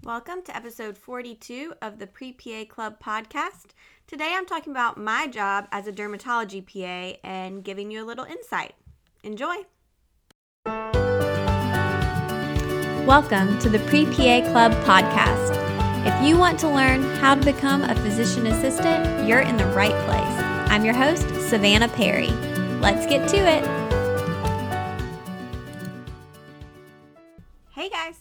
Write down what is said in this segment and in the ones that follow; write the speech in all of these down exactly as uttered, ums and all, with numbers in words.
Welcome to episode forty-two of the Pre-P A Club podcast. Today I'm talking about my job as a dermatology P A and giving you a little insight. Enjoy! Welcome to the Pre-P A Club podcast. If you want to learn how to become a physician assistant, you're in the right place. I'm your host, Savannah Perry. Let's get to it. Hey guys!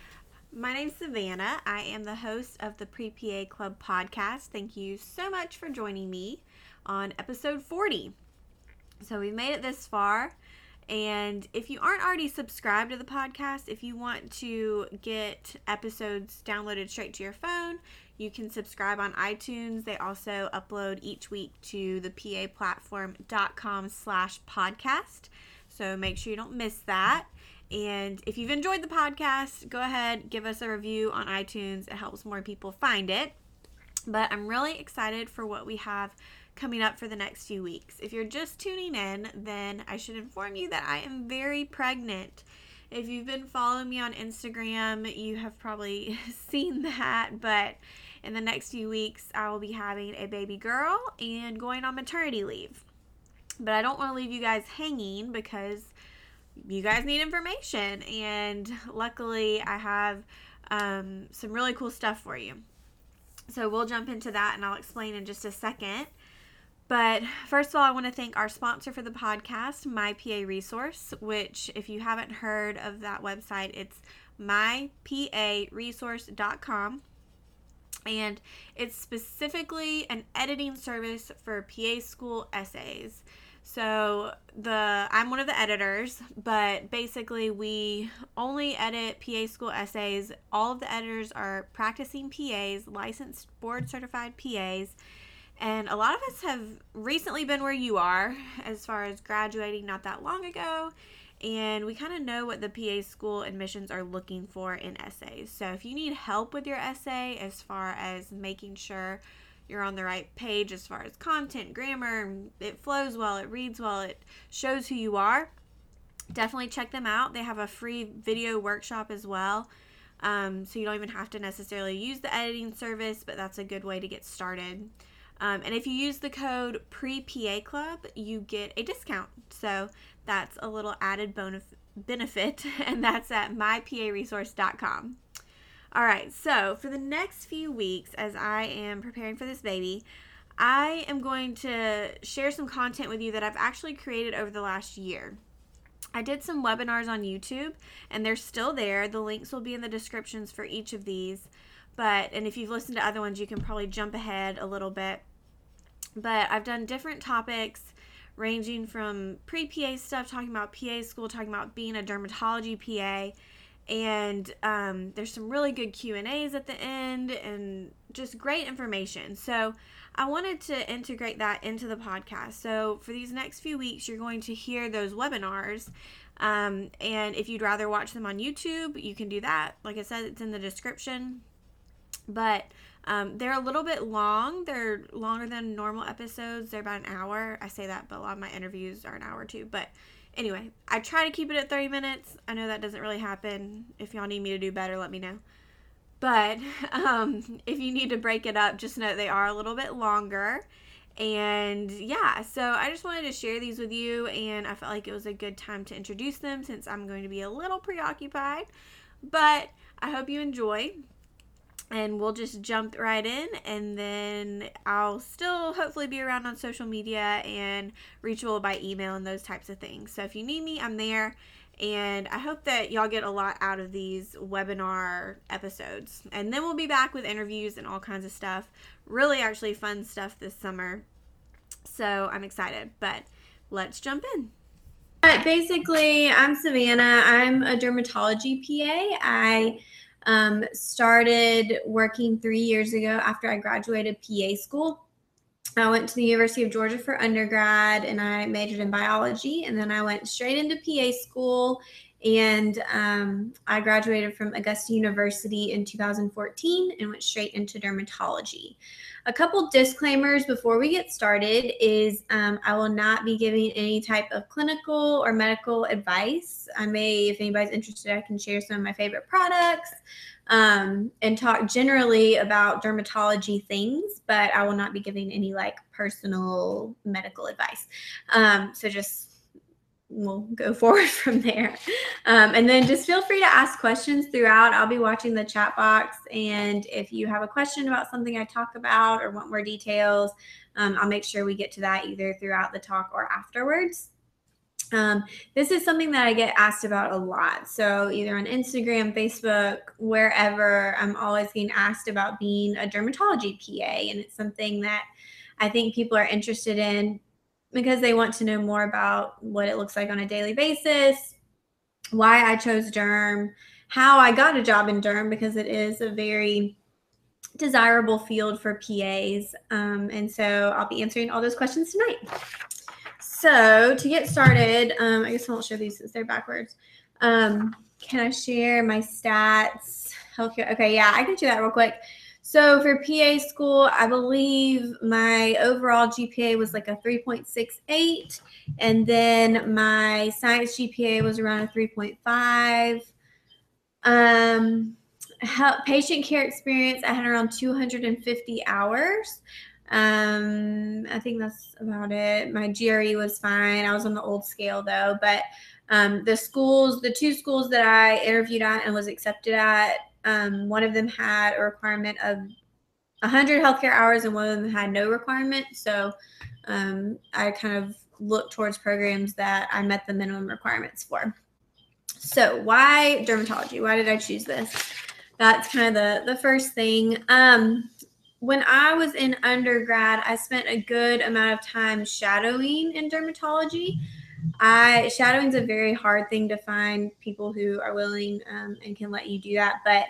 My name's Savannah. I am the host of the Pre-P A Club podcast. Thank you so much for joining me on episode forty. So we've made it this far, and if you aren't already subscribed to the podcast, if you want to get episodes downloaded straight to your phone, you can subscribe on iTunes. They also upload each week to the paplatform.com slash podcast. So make sure you don't miss that. And if you've enjoyed the podcast, go ahead, give us a review on iTunes. It helps more people find it. But I'm really excited for what we have coming up for the next few weeks. If you're just tuning in, then I should inform you that I am very pregnant. If you've been following me on Instagram, you have probably seen that. But in the next few weeks, I will be having a baby girl and going on maternity leave. But I don't want to leave you guys hanging because you guys need information, and luckily I have um, some really cool stuff for you. So we'll jump into that and I'll explain in just a second. But first of all, I want to thank our sponsor for the podcast, My P A Resource, which if you haven't heard of that website, it's my p a resource dot com. And it's specifically an editing service for P A school essays. So the I'm one of the editors, but basically we only edit P A school essays. All of the editors are practicing P As, licensed board certified P As, and a lot of us have recently been where you are as far as graduating not that long ago, and we kind of know what the P A school admissions are looking for in essays. So if you need help with your essay as far as making sure you're on the right page as far as content, grammar, it flows well, it reads well, it shows who you are, definitely check them out. They have a free video workshop as well, um, so you don't even have to necessarily use the editing service, but that's a good way to get started. Um, and if you use the code Pre-P A Club, you get a discount, so that's a little added bonus benefit, and that's at my p a resource dot com. All right, so for the next few weeks, as I am preparing for this baby, I am going to share some content with you that I've actually created over the last year. I did some webinars on YouTube, and they're still there. The links will be in the descriptions for each of these. But, and if you've listened to other ones, you can probably jump ahead a little bit. But I've done different topics ranging from pre-P A stuff, talking about P A school, talking about being a dermatology P A. And um, there's some really good Q and A's at the end and just great information. So I wanted to integrate that into the podcast. So for these next few weeks, you're going to hear those webinars. Um, and if you'd rather watch them on YouTube, you can do that. Like I said, it's in the description. But um, they're a little bit long. They're longer than normal episodes. They're about an hour. I say that, but a lot of my interviews are an hour too. But anyway, I try to keep it at thirty minutes. I know that doesn't really happen. If y'all need me to do better, let me know. But um, if you need to break it up, just know they are a little bit longer. And yeah, so I just wanted to share these with you, and I felt like it was a good time to introduce them since I'm going to be a little preoccupied. But I hope you enjoy. And we'll just jump right in, and then I'll still hopefully be around on social media and reachable by email and those types of things. So if you need me, I'm there. And I hope that y'all get a lot out of these webinar episodes. And then we'll be back with interviews and all kinds of stuff. Really actually fun stuff this summer. So I'm excited, but let's jump in. But basically, I'm Savannah. I'm a dermatology P A. I Um, started working three years ago after I graduated P A school. I went to the University of Georgia for undergrad, and I majored in biology, and then I went straight into P A school And um, I graduated from Augusta University in two thousand fourteen and went straight into dermatology. A couple disclaimers before we get started is um, I will not be giving any type of clinical or medical advice. I may, if anybody's interested, I can share some of my favorite products um, and talk generally about dermatology things, but I will not be giving any like personal medical advice. Um, so just we'll go forward from there. Um, and then just feel free to ask questions throughout. I'll be watching the chat box. And if you have a question about something I talk about or want more details, um, I'll make sure we get to that either throughout the talk or afterwards. Um, this is something that I get asked about a lot. So either on Instagram, Facebook, wherever, I'm always getting asked about being a dermatology P A. And it's something that I think people are interested in because they want to know more about what it looks like on a daily basis, why I chose derm, how I got a job in derm, because it is a very desirable field for P As. Um, and so I'll be answering all those questions tonight. So to get started, um, I guess I won't show these since they're backwards. Um, can I share my stats? Healthcare. Okay, yeah, I can do that real quick. So for P A school, I believe my overall G P A was like a three point six eight. And then my science G P A was around a three point five. Um, patient care experience, I had around two hundred fifty hours. Um, I think that's about it. My G R E was fine. I was on the old scale though, but um, the schools, the two schools that I interviewed at and was accepted at, um, one of them had a requirement of one hundred healthcare hours and one of them had no requirement. So um, I kind of looked towards programs that I met the minimum requirements for. So why dermatology? Why did I choose this? That's kind of the, the first thing. Um, when I was in undergrad, I spent a good amount of time shadowing in dermatology. I shadowing is a very hard thing to find people who are willing um, and can let you do that. But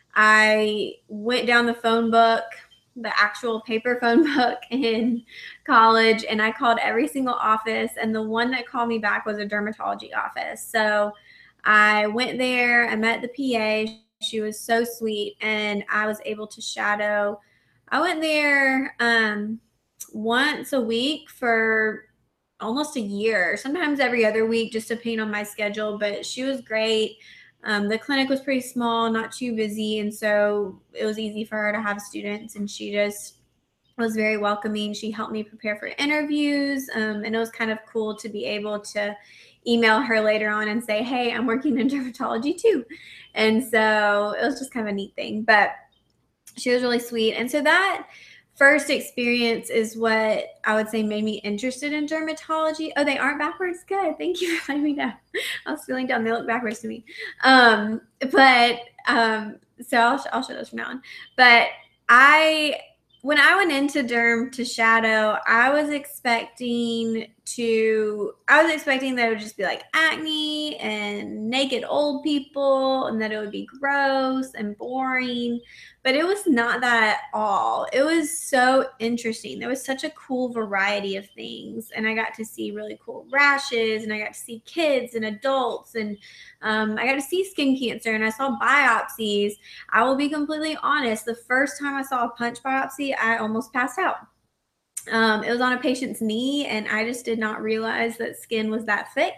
I went down the phone book, the actual paper phone book in college, and I called every single office. And the one that called me back was a dermatology office. So I went there, I met the P A. She was so sweet, and I was able to shadow. I went there um, once a week for almost a year, sometimes every other week, just depending on my schedule. But she was great. Um, the clinic was pretty small, not too busy, and so it was easy for her to have students, and she just was very welcoming. She helped me prepare for interviews, um, and it was kind of cool to be able to email her later on and say, hey, I'm working in dermatology too. And so it was just kind of a neat thing, but she was really sweet. And so that first experience is what I would say made me interested in dermatology. Oh, they aren't backwards? Good. Thank you for letting me know. I was feeling dumb. They look backwards to me. Um, but um, so I'll, I'll show those from now on. But I, when I went into derm to shadow, I was expecting to, I was expecting that it would just be like acne and naked old people and that it would be gross and boring. But it was not that at all. It was so interesting. There was such a cool variety of things. And I got to see really cool rashes, and I got to see kids and adults, and um, I got to see skin cancer, and I saw biopsies. I will be completely honest. The first time I saw a punch biopsy, I almost passed out. Um, it was on a patient's knee, and I just did not realize that skin was that thick.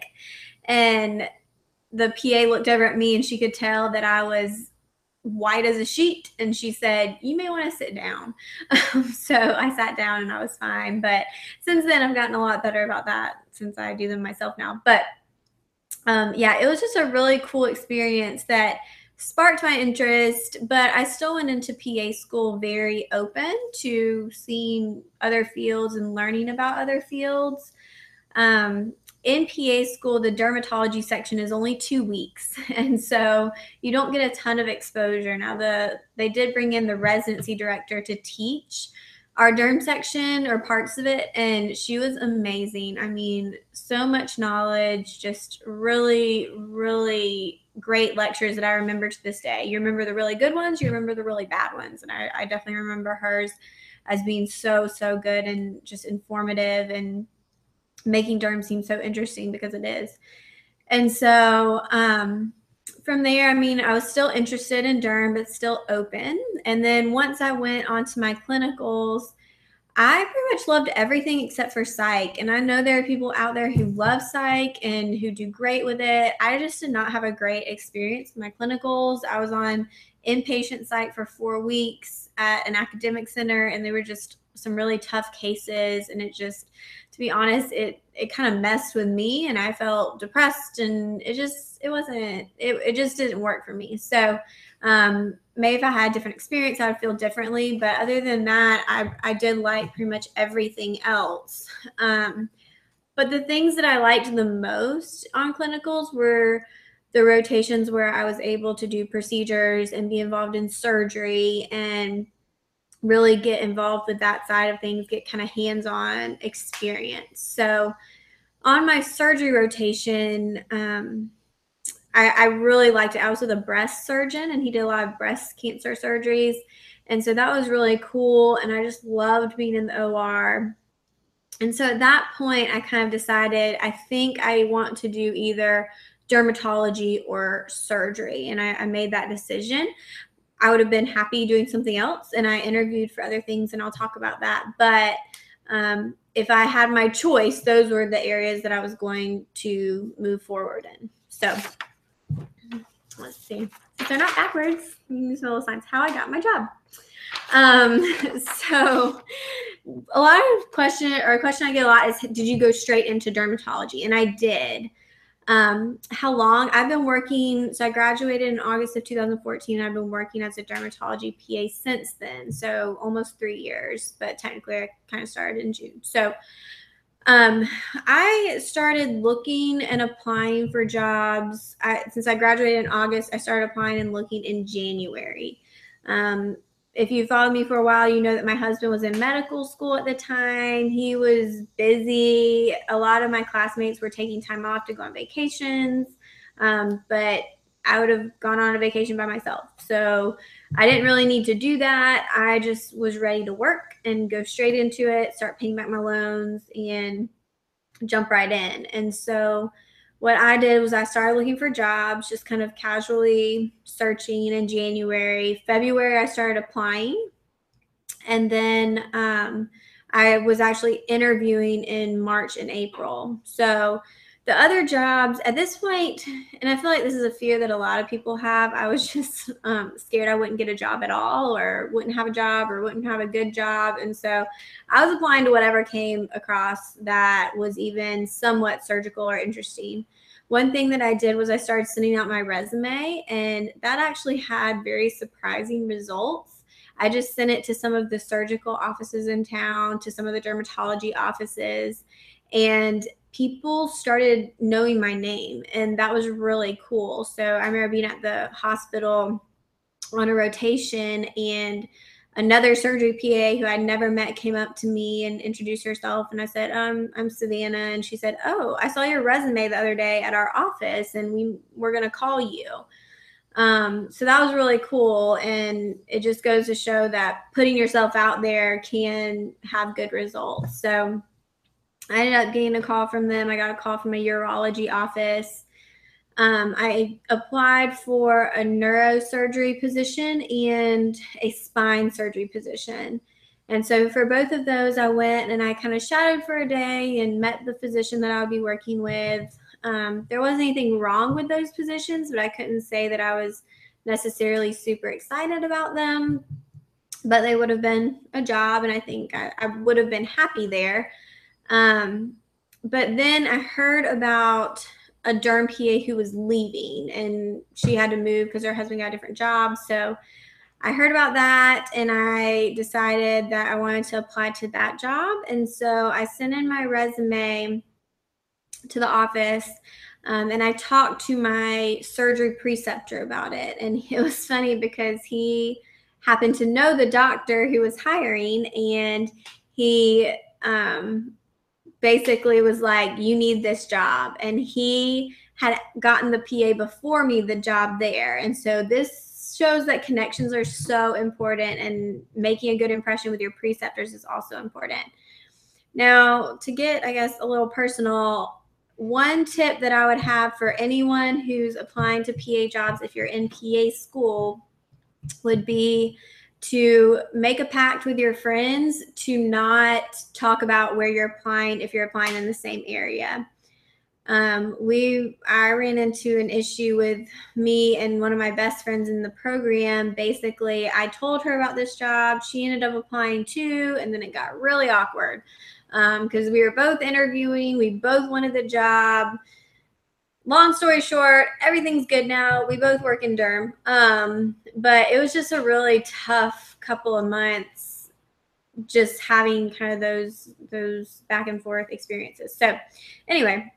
And the P A looked over at me, and she could tell that I was white as a sheet, and she said, you may want to sit down. Um, so I sat down and I was fine. But since then, I've gotten a lot better about that since I do them myself now. But um, yeah, it was just a really cool experience that sparked my interest, but I still went into P A school very open to seeing other fields and learning about other fields. Um, in P A school, the dermatology section is only two weeks. And so you don't get a ton of exposure. Now, the they did bring in the residency director to teach our derm section or parts of it, and she was amazing. I mean, so much knowledge, just really, really great lectures that I remember to this day. You remember the really good ones, you remember the really bad ones. And I, I definitely remember hers as being so, so good and just informative and making derm seem so interesting, because it is. And so um, from there, I mean, I was still interested in derm, but still open. And then once I went on to my clinicals, I pretty much loved everything except for psych. And I know there are people out there who love psych and who do great with it. I just did not have a great experience with my clinicals. I was on inpatient psych for four weeks at an academic center, and they were just some really tough cases. And it just, to be honest, it it kind of messed with me, and I felt depressed, and it just, it wasn't, it, it just didn't work for me. So um, maybe if I had a different experience, I would feel differently. But other than that, I, I did like pretty much everything else. Um, but the things that I liked the most on clinicals were the rotations where I was able to do procedures and be involved in surgery and really get involved with that side of things, get kind of hands-on experience. So on my surgery rotation, um, I, I really liked it. I was with a breast surgeon, and he did a lot of breast cancer surgeries. And so that was really cool. And I just loved being in the O R. And so at that point, I kind of decided, I think I want to do either dermatology or surgery. And I, I made that decision. I would have been happy doing something else, and I interviewed for other things, and I'll talk about that. But um, if I had my choice, those were the areas that I was going to move forward in. So let's see. If they're not backwards, you can use little signs. How I got my job. Um, so a lot of question or a question I get a lot is, did you go straight into dermatology? And I did. Um, how long? I've been working, so I graduated in August of two thousand fourteen. I've been working as a dermatology P A since then, so almost three years, but technically I kind of started in June. So um, I started looking and applying for jobs. I, since I graduated in August, I started applying and looking in January. Um, if you followed me for a while, you know that my husband was in medical school at the time. He was busy. A lot of my classmates were taking time off to go on vacations, um, but I would have gone on a vacation by myself. So I didn't really need to do that. I just was ready to work and go straight into it, start paying back my loans, and jump right in. And so what I did was I started looking for jobs, just kind of casually searching in January. February, I started applying. And then um, I was actually interviewing in March and April. So the other jobs at this point, and I feel like this is a fear that a lot of people have, I was just um, scared I wouldn't get a job at all, or wouldn't have a job, or wouldn't have a good job. And so I was applying to whatever came across that was even somewhat surgical or interesting. One thing that I did was I started sending out my resume, and that actually had very surprising results. I just sent it to some of the surgical offices in town, to some of the dermatology offices, and people started knowing my name, and that was really cool. So I remember being at the hospital on a rotation, and another surgery P A who I'd never met came up to me and introduced herself. And I said, um, I'm Savannah. And she said, oh, I saw your resume the other day at our office, and we were going to call you. Um, so that was really cool. And it just goes to show that putting yourself out there can have good results. So I ended up getting a call from them. I got a call from a urology office. Um, I applied for a neurosurgery position and a spine surgery position. And so for both of those, I went and I kind of shadowed for a day and met the physician that I would be working with. Um, there wasn't anything wrong with those positions, but I couldn't say that I was necessarily super excited about them. But they would have been a job, and I think I, I would have been happy there. Um, but then I heard about a derm P A who was leaving, and she had to move because her husband got a different job. So I heard about that, and I decided that I wanted to apply to that job. And so I sent in my resume to the office, um, and I talked to my surgery preceptor about it. And it was funny because he happened to know the doctor who was hiring, and he um, basically was like, you need this job. And he had gotten the P A before me the job there. And so this shows that connections are so important, and making a good impression with your preceptors is also important. Now, to get, I guess, a little personal, one tip that I would have for anyone who's applying to P A jobs, if you're in P A school, would be to make a pact with your friends to not talk about where you're applying if you're applying in the same area. Um, we, I ran into an issue with me and one of my best friends in the program. Basically, I told her about this job. She ended up applying too, and then it got really awkward because um, we were both interviewing. We both wanted the job. Long story short, everything's good now. We both work in Durham, um, but it was just a really tough couple of months, just having kind of those those back and forth experiences. So, anyway.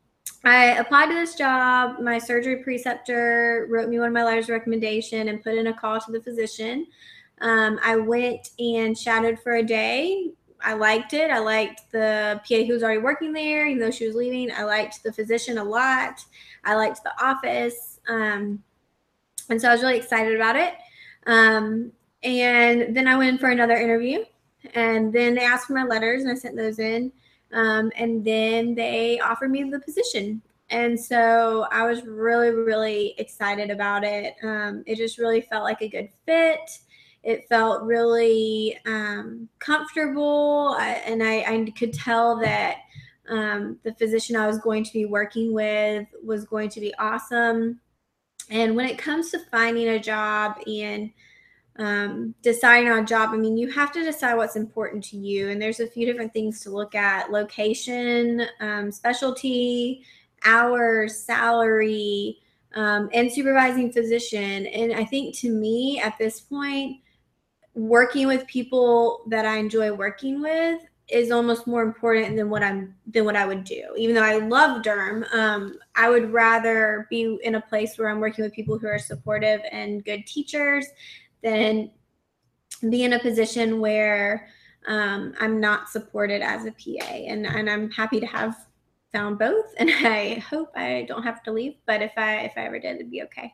I applied to this job. My surgery preceptor wrote me one of my letters of recommendation and put in a call to the physician. Um, I went and shadowed for a day. I liked it. I liked the P A who was already working there, even though she was leaving. I liked the physician a lot. I liked the office. Um, and so I was really excited about it. Um, and then I went in for another interview. And then they asked for my letters, and I sent those in. Um, and then they offered me the position. And so I was really, really excited about it. Um, it just really felt like a good fit. It felt really um, comfortable. I, and I, I could tell that um, the physician I was going to be working with was going to be awesome. And when it comes to finding a job and Um, deciding on a job, I mean, you have to decide what's important to you. And there's a few different things to look at: location, um, specialty, hours, salary, um, and supervising physician. And I think to me at this point, working with people that I enjoy working with is almost more important than what I'm than what I would do. Even though I love Durham, um, I would rather be in a place where I'm working with people who are supportive and good teachers than be in a position where um, I'm not supported as a P A. And, and I'm happy to have found both. And I hope I don't have to leave. But if I if I ever did, it'd be okay.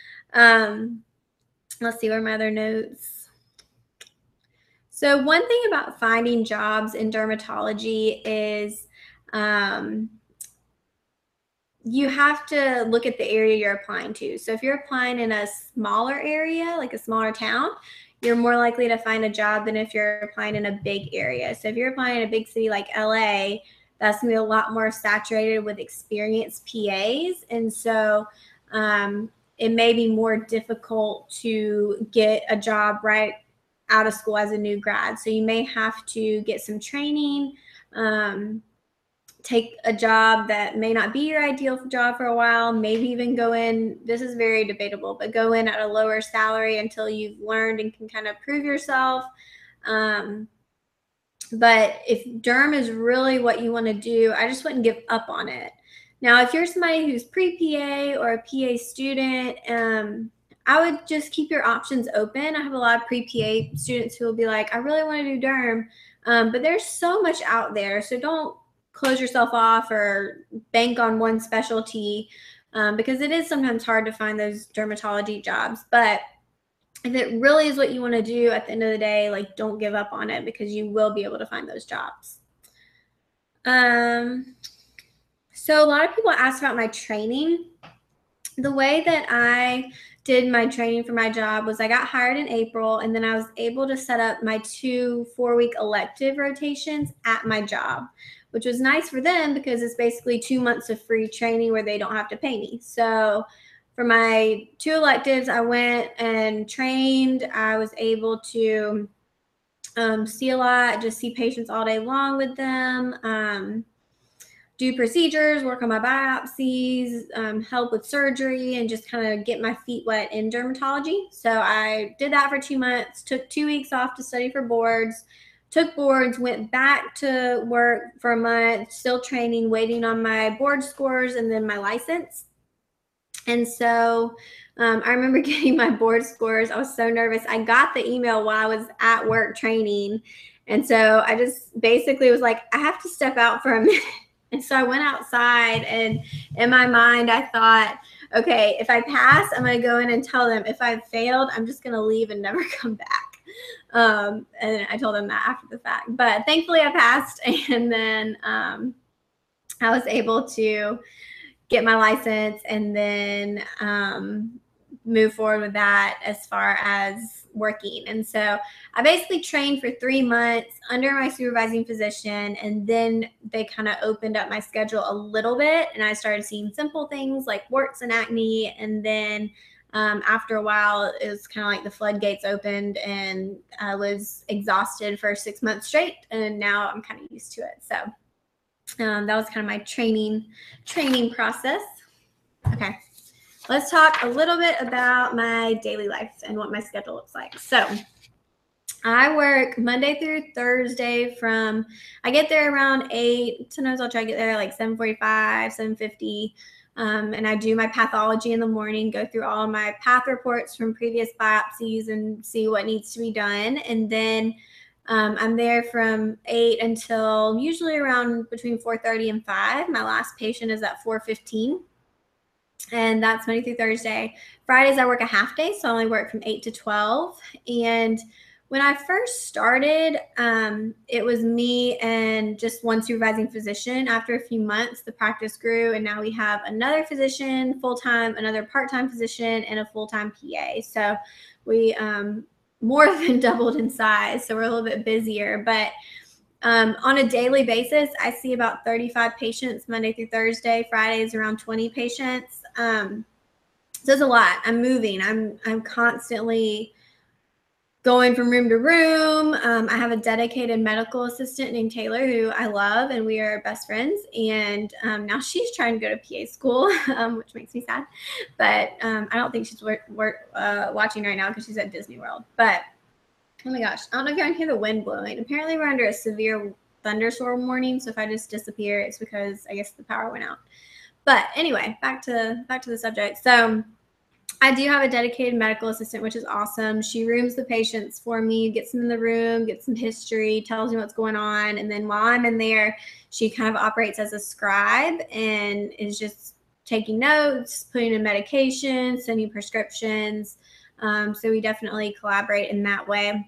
Um, let's see, where are my other notes? So one thing about finding jobs in dermatology is um, you have to look at the area you're applying to. So if you're applying in a smaller area, like a smaller town, you're more likely to find a job than if you're applying in a big area. So if you're applying in a big city like L A, that's going to be a lot more saturated with experienced P As. And so um, it may be more difficult to get a job right out of school as a new grad. So you may have to get some training, um, take a job that may not be your ideal job for a while, maybe even go in, this is very debatable, but go in at a lower salary until you've learned and can kind of prove yourself. Um, but if Derm is really what you want to do, I just wouldn't give up on it. Now, if you're somebody who's pre-P A or a P A student, um, I would just keep your options open. I have a lot of pre-P A students who will be like, I really want to do Derm, um, but there's so much out there. So don't close yourself off or bank on one specialty um, because it is sometimes hard to find those dermatology jobs. But if it really is what you want to do at the end of the day, like, don't give up on it because you will be able to find those jobs. Um, so a lot of people ask about my training. The way that I did my training for my job was I got hired in April, and then I was able to set up my two four-week elective rotations at my job, which was nice for them because it's basically two months of free training where they don't have to pay me. So for my two electives, I went and trained. I was able to um, see a lot, just see patients all day long with them, um, do procedures, work on my biopsies, um, help with surgery, and just kind of get my feet wet in dermatology. So I did that for two months, took two weeks off to study for boards, took boards, went back to work for a month, still training, waiting on my board scores and then my license. And so um, I remember getting my board scores. I was so nervous. I got the email while I was at work training. And so I just basically was like, I have to step out for a minute. And so I went outside, and in my mind, I thought, okay, if I pass, I'm going to go in and tell them. If I failed, I'm just going to leave and never come back. Um, and I told them that after the fact. But thankfully, I passed. And then um, I was able to get my license and then um, move forward with that as far as working. And so I basically trained for three months under my supervising physician, and then they kind of opened up my schedule a little bit, and I started seeing simple things like warts and acne. And then um, after a while, it was kind of like the floodgates opened, and I was exhausted for six months straight, and now I'm kind of used to it. So um, that was kind of my training training process. Okay, let's talk a little bit about my daily life and what my schedule looks like. So I work Monday through Thursday from, I get there around eight. Sometimes I'll try to get there like seven forty-five, seven fifty. Um, and I do my pathology in the morning, go through all of my path reports from previous biopsies and see what needs to be done. And then um, I'm there from eight until usually around between four thirty and five. My last patient is at four fifteen. And that's Monday through Thursday. Fridays, I work a half day, so I only work from eight to twelve. And when I first started, um, it was me and just one supervising physician. After a few months, the practice grew, and now we have another physician full-time, another part-time physician, and a full-time P A. So we um, more than doubled in size, so we're a little bit busier. But um, on a daily basis, I see about thirty-five patients Monday through Thursday. Fridays, around twenty patients. Um, so it's a lot. I'm moving. I'm I'm constantly going from room to room. Um, I have a dedicated medical assistant named Taylor who I love, and we are best friends. And um, now she's trying to go to P A school, um, which makes me sad. But um, I don't think she's work, work, uh, watching right now because she's at Disney World. But oh my gosh, I don't know if y'all can hear the wind blowing. Apparently we're under a severe thunderstorm warning. So if I just disappear, it's because I guess the power went out. But anyway, back to back to the subject. So I do have a dedicated medical assistant, which is awesome. She rooms the patients for me, gets them in the room, gets some history, tells me what's going on. And then while I'm in there, she kind of operates as a scribe and is just taking notes, putting in medications, sending prescriptions. Um, so we definitely collaborate in that way.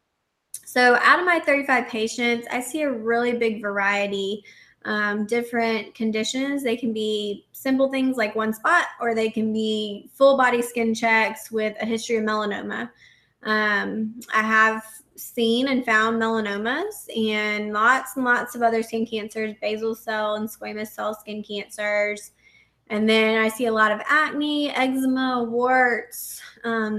So out of my thirty-five patients, I see a really big variety. Um, different conditions. They can be simple things like one spot, or they can be full body skin checks with a history of melanoma. Um, I have seen and found melanomas and lots and lots of other skin cancers, basal cell and squamous cell skin cancers. And then I see a lot of acne, eczema, warts, um,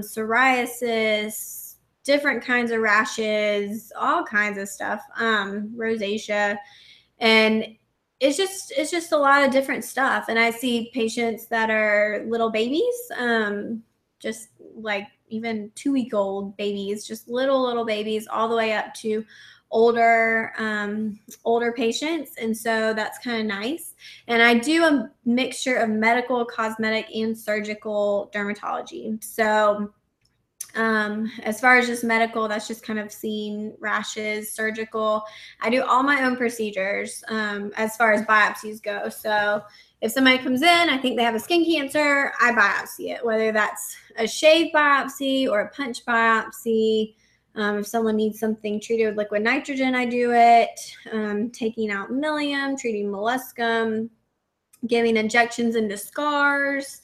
psoriasis, different kinds of rashes, all kinds of stuff, um, rosacea. And it's just it's just a lot of different stuff. And I see patients that are little babies, um, just like even two-week-old babies, just little, little babies, all the way up to older, um, older patients. And so that's kind of nice. And I do a mixture of medical, cosmetic, and surgical dermatology. So Um, as far as just medical, that's just kind of seeing rashes. Surgical, I do all my own procedures um, as far as biopsies go. So if somebody comes in, I think they have a skin cancer, I biopsy it, whether that's a shave biopsy or a punch biopsy. Um, if someone needs something treated with liquid nitrogen, I do it. Um, taking out milium, treating molluscum, giving injections into scars,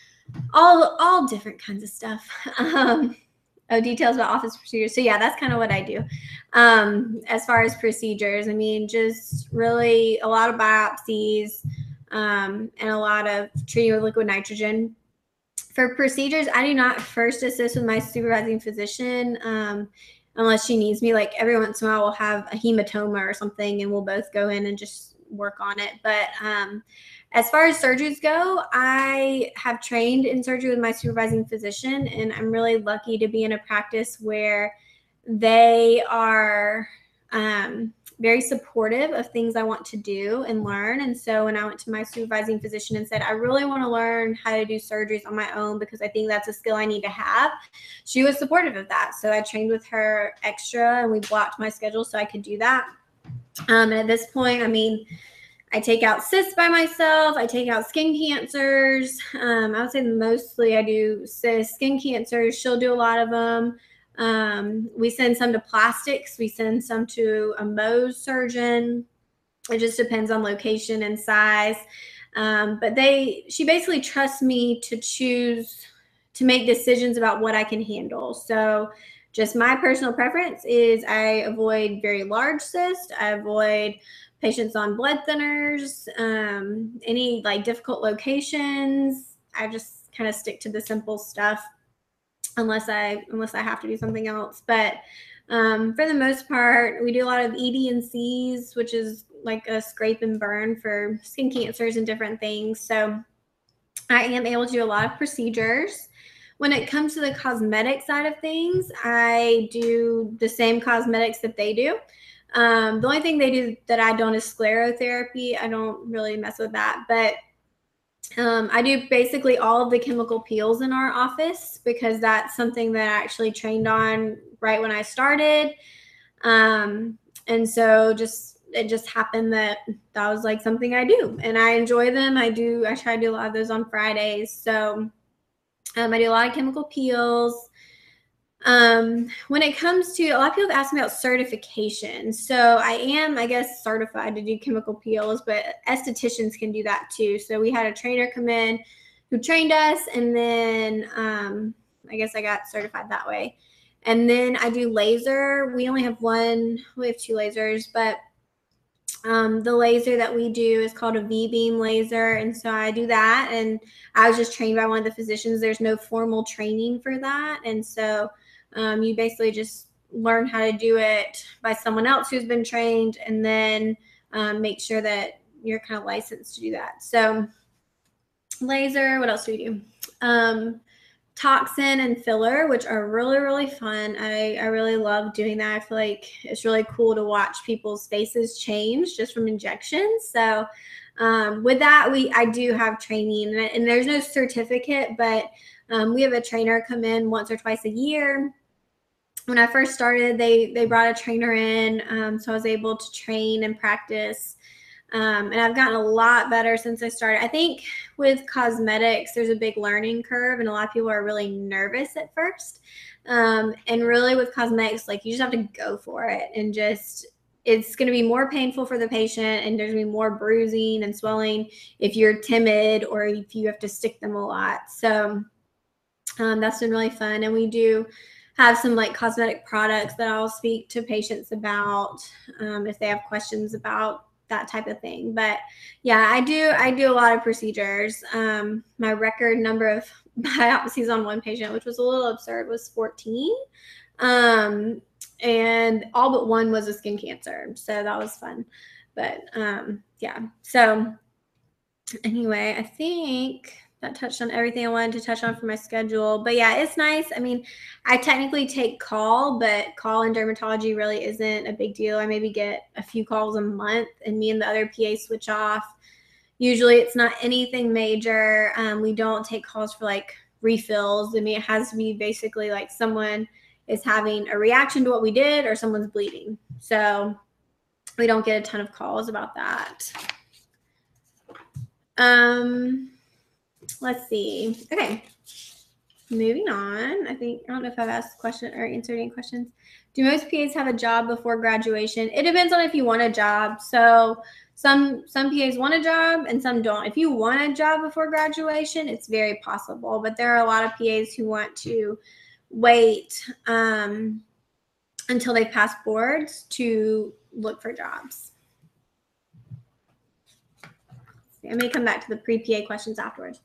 all all different kinds of stuff. Um, oh, details about office procedures. So yeah, that's kind of what I do. Um, as far as procedures, I mean, just really a lot of biopsies um, and a lot of treating with liquid nitrogen. For procedures, I do not first assist with my supervising physician um, unless she needs me. Like every once in a while, we'll have a hematoma or something, and we'll both go in and just work on it. But um, as far as surgeries go, I have trained in surgery with my supervising physician, and I'm really lucky to be in a practice where they are um, very supportive of things I want to do and learn. And so when I went to my supervising physician and said, I really want to learn how to do surgeries on my own because I think that's a skill I need to have, she was supportive of that. So I trained with her extra, and we blocked my schedule so I could do that. Um, and at this point, I mean, I take out cysts by myself. I take out skin cancers. Um, I would say mostly I do cysts, skin cancers. She'll do a lot of them. Um, we send some to plastics. We send some to a Mohs surgeon. It just depends on location and size. Um, but they, she basically trusts me to choose, to make decisions about what I can handle. So just my personal preference is I avoid very large cysts. I avoid patients on blood thinners, um, any like difficult locations. I just kind of stick to the simple stuff unless I, unless I have to do something else. But um, for the most part, we do a lot of E D and Cs, which is like a scrape and burn for skin cancers and different things. So I am able to do a lot of procedures. When it comes to the cosmetic side of things, I do the same cosmetics that they do. Um, the only thing they do that I don't is sclerotherapy. I don't really mess with that, but um, I do basically all of the chemical peels in our office because that's something that I actually trained on right when I started. Um, and so just, it just happened that that was like something I do and I enjoy them. I do, I try to do a lot of those on Fridays. So um, I do a lot of chemical peels. Um, when it comes to, a lot of people ask me about certification. So I am, I guess, certified to do chemical peels, but estheticians can do that too. So we had a trainer come in who trained us, and then um, I guess I got certified that way. And then I do laser. We only have one, we have two lasers, but um, the laser that we do is called a V-beam laser. And so I do that. And I was just trained by one of the physicians. There's no formal training for that. And so um, you basically just learn how to do it by someone else who's been trained, and then um, make sure that you're kind of licensed to do that. So laser, what else do we do? Um, toxin and filler, which are really, really fun. I, I really love doing that. I feel like it's really cool to watch people's faces change just from injections. So um, with that, we I do have training, and, and there's no certificate, but um, we have a trainer come in once or twice a year. When I first started, they they brought a trainer in, um, so I was able to train and practice. Um, and I've gotten a lot better since I started. I think with cosmetics, there's a big learning curve, and a lot of people are really nervous at first. Um, and really with cosmetics, like you just have to go for it, and just, it's going to be more painful for the patient, and there's going to be more bruising and swelling if you're timid or if you have to stick them a lot. So um, that's been really fun. And we do have some like cosmetic products that I'll speak to patients about um, if they have questions about that type of thing. But yeah, I do, I do a lot of procedures. Um, my record number of biopsies on one patient, which was a little absurd, was fourteen. Um, and all but one was a skin cancer. So that was fun. But um, yeah, so anyway, I think that touched on everything I wanted to touch on for my schedule. But yeah, it's nice. I mean, I technically take call, but call in dermatology really isn't a big deal. I maybe get a few calls a month, and me and the other P A switch off. Usually it's not anything major. Um, we don't take calls for like refills. I mean, it has to be basically like someone is having a reaction to what we did or someone's bleeding. So we don't get a ton of calls about that. Um, let's see. Okay. Moving on. I think, I don't know if I've asked a question or answered any questions. Do most P As have a job before graduation? It depends on if you want a job. So some, some P As want a job and some don't. If you want a job before graduation, it's very possible, but there are a lot of P As who want to wait um, until they pass boards to look for jobs. I may come back to the pre-P A questions afterwards.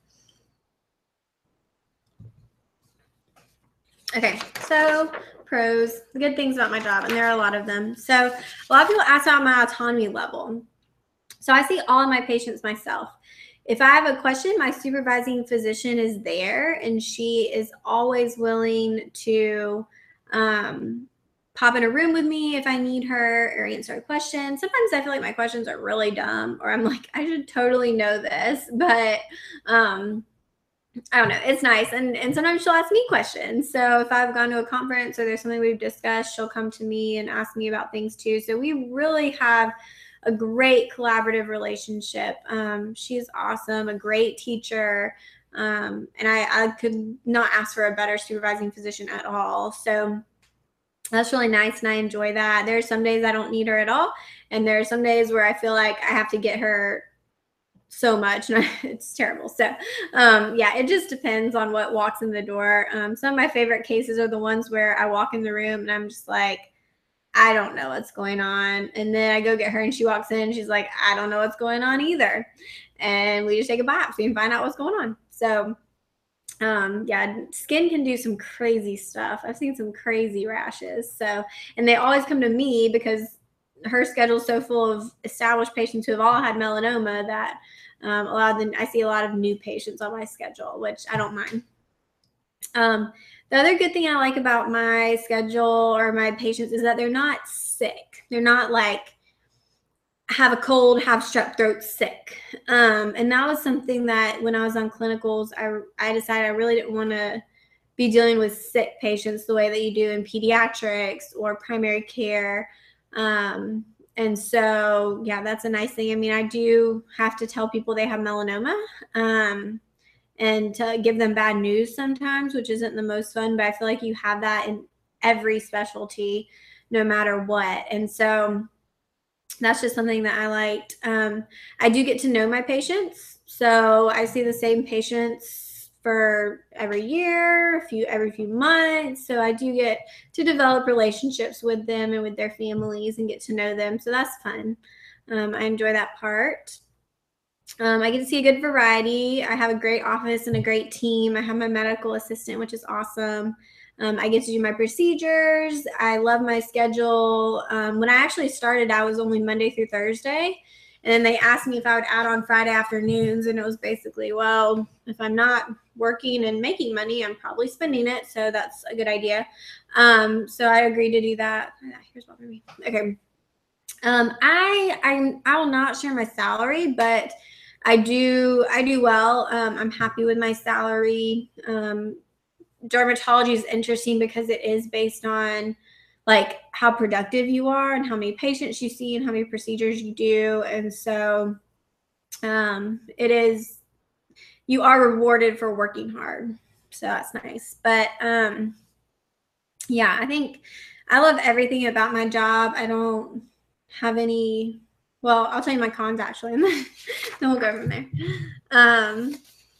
Okay, so pros, good things about my job, and there are a lot of them. So a lot of people ask about my autonomy level. So I see all of my patients myself. If I have a question, my supervising physician is there, and she is always willing to um, pop in a room with me if I need her or answer a question. Sometimes I feel like my questions are really dumb, or I'm like, I should totally know this, but um, I don't know. It's nice. And, and sometimes she'll ask me questions. So if I've gone to a conference or there's something we've discussed, she'll come to me and ask me about things too. So we really have a great collaborative relationship. Um, she's awesome, a great teacher. Um, and I, I could not ask for a better supervising physician at all. So that's really nice, and I enjoy that. There are some days I don't need her at all, and there are some days where I feel like I have to get her so much, and it's terrible. So um, yeah, it just depends on what walks in the door. Um, some of my favorite cases are the ones where I walk in the room and I'm just like, I don't know what's going on. And then I go get her and she walks in and she's like, I don't know what's going on either. And we just take a biopsy and find out what's going on. So um, yeah, skin can do some crazy stuff. I've seen some crazy rashes. So, and they always come to me because her schedule's so full of established patients who have all had melanoma that um, a lot of them, I see a lot of new patients on my schedule, which I don't mind. Um, the other good thing I like about my schedule or my patients is that they're not sick. They're not like have a cold, have strep throat, sick. Um, and that was something that when I was on clinicals, I, I decided I really didn't want to be dealing with sick patients the way that you do in pediatrics or primary care. Um, and so, yeah, that's a nice thing. I mean, I do have to tell people they have melanoma. Um, and to give them bad news sometimes, which isn't the most fun, but I feel like you have that in every specialty, no matter what. And so that's just something that I liked. Um, I do get to know my patients. So I see the same patients for every year, a few every few months. So I do get to develop relationships with them and with their families and get to know them. So that's fun. Um, I enjoy that part. Um, I get to see a good variety. I have a great office and a great team. I have my medical assistant, which is awesome. Um, I get to do my procedures. I love my schedule. Um, when I actually started, I was only Monday through Thursday. And then they asked me if I would add on Friday afternoons. And it was basically, well, if I'm not working and making money, I'm probably spending it. So that's a good idea. Um, so I agreed to do that. Here's what me. Okay. Um, I, I, I will not share my salary, but I do, I do well. Um, I'm happy with my salary. Um, dermatology is interesting because it is based on like how productive you are and how many patients you see and how many procedures you do. And so, um, it is, you are rewarded for working hard. So that's nice. But, um, yeah, I think I love everything about my job. I don't have any, well, I'll tell you my cons actually, and then, then we'll go from there. Um,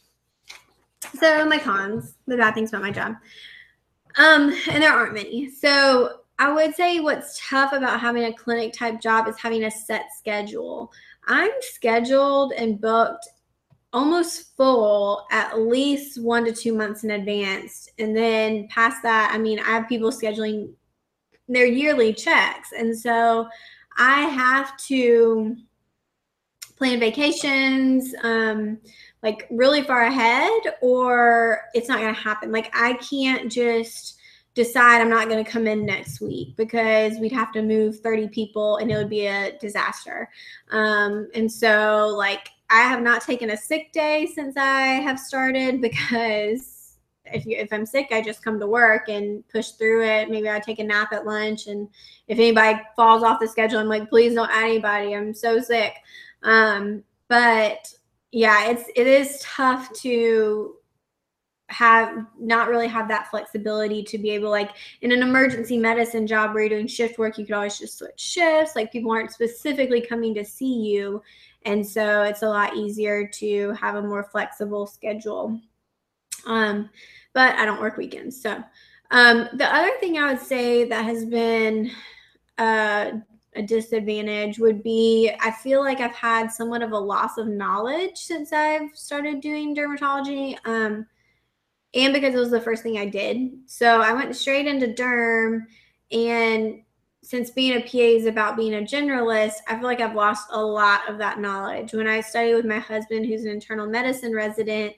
so my cons, the bad things about my job. Um, and there aren't many. So I would say what's tough about having a clinic type job is having a set schedule. I'm scheduled and booked almost full at least one to two months in advance. And then past that, I mean, I have people scheduling their yearly checks. And so I have to plan vacations, um, like really far ahead, or it's not going to happen. Like I can't just decide I'm not going to come in next week because we'd have to move thirty people and it would be a disaster. Um, and so like I have not taken a sick day since I have started because if you, if I'm sick, I just come to work and push through it. Maybe I take a nap at lunch. And if anybody falls off the schedule, I'm like, please don't add anybody. I'm so sick. Um, but yeah, it's, it is tough to have not really have that flexibility to be able, like in an emergency medicine job where you're doing shift work, you could always just switch shifts. Like people aren't specifically coming to see you. And so it's a lot easier to have a more flexible schedule. Um, but I don't work weekends. So, um, the other thing I would say that has been, uh, a disadvantage would be I feel like I've had somewhat of a loss of knowledge since I've started doing dermatology. Um, and because it was the first thing I did. So I went straight into derm, and since being a P A is about being a generalist, I feel like I've lost a lot of that knowledge. When I studied with my husband, who's an internal medicine resident,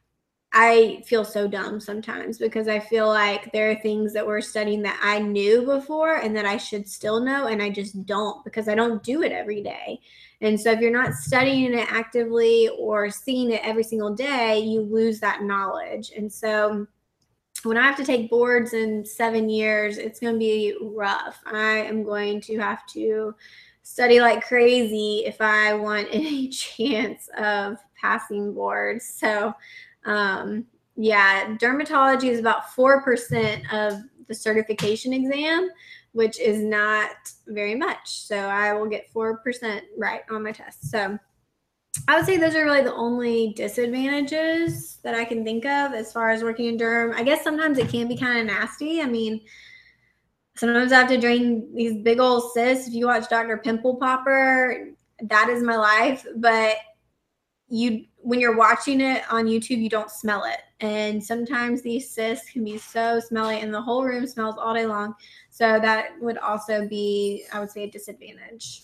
I feel so dumb sometimes because I feel like there are things that we're studying that I knew before and that I should still know, and I just don't because I don't do it every day. And so if you're not studying it actively or seeing it every single day, you lose that knowledge. And so when I have to take boards in seven years, it's going to be rough. I am going to have to study like crazy if I want any chance of passing boards. So Um, yeah, dermatology is about four percent of the certification exam, which is not very much. So I will get four percent right on my test. So I would say those are really the only disadvantages that I can think of as far as working in derm. I guess sometimes it can be kind of nasty. I mean, sometimes I have to drain these big old cysts. If you watch Doctor Pimple Popper, that is my life. But you, when you're watching it on YouTube, you don't smell it. And sometimes these cysts can be so smelly and the whole room smells all day long. So that would also be, I would say, a disadvantage.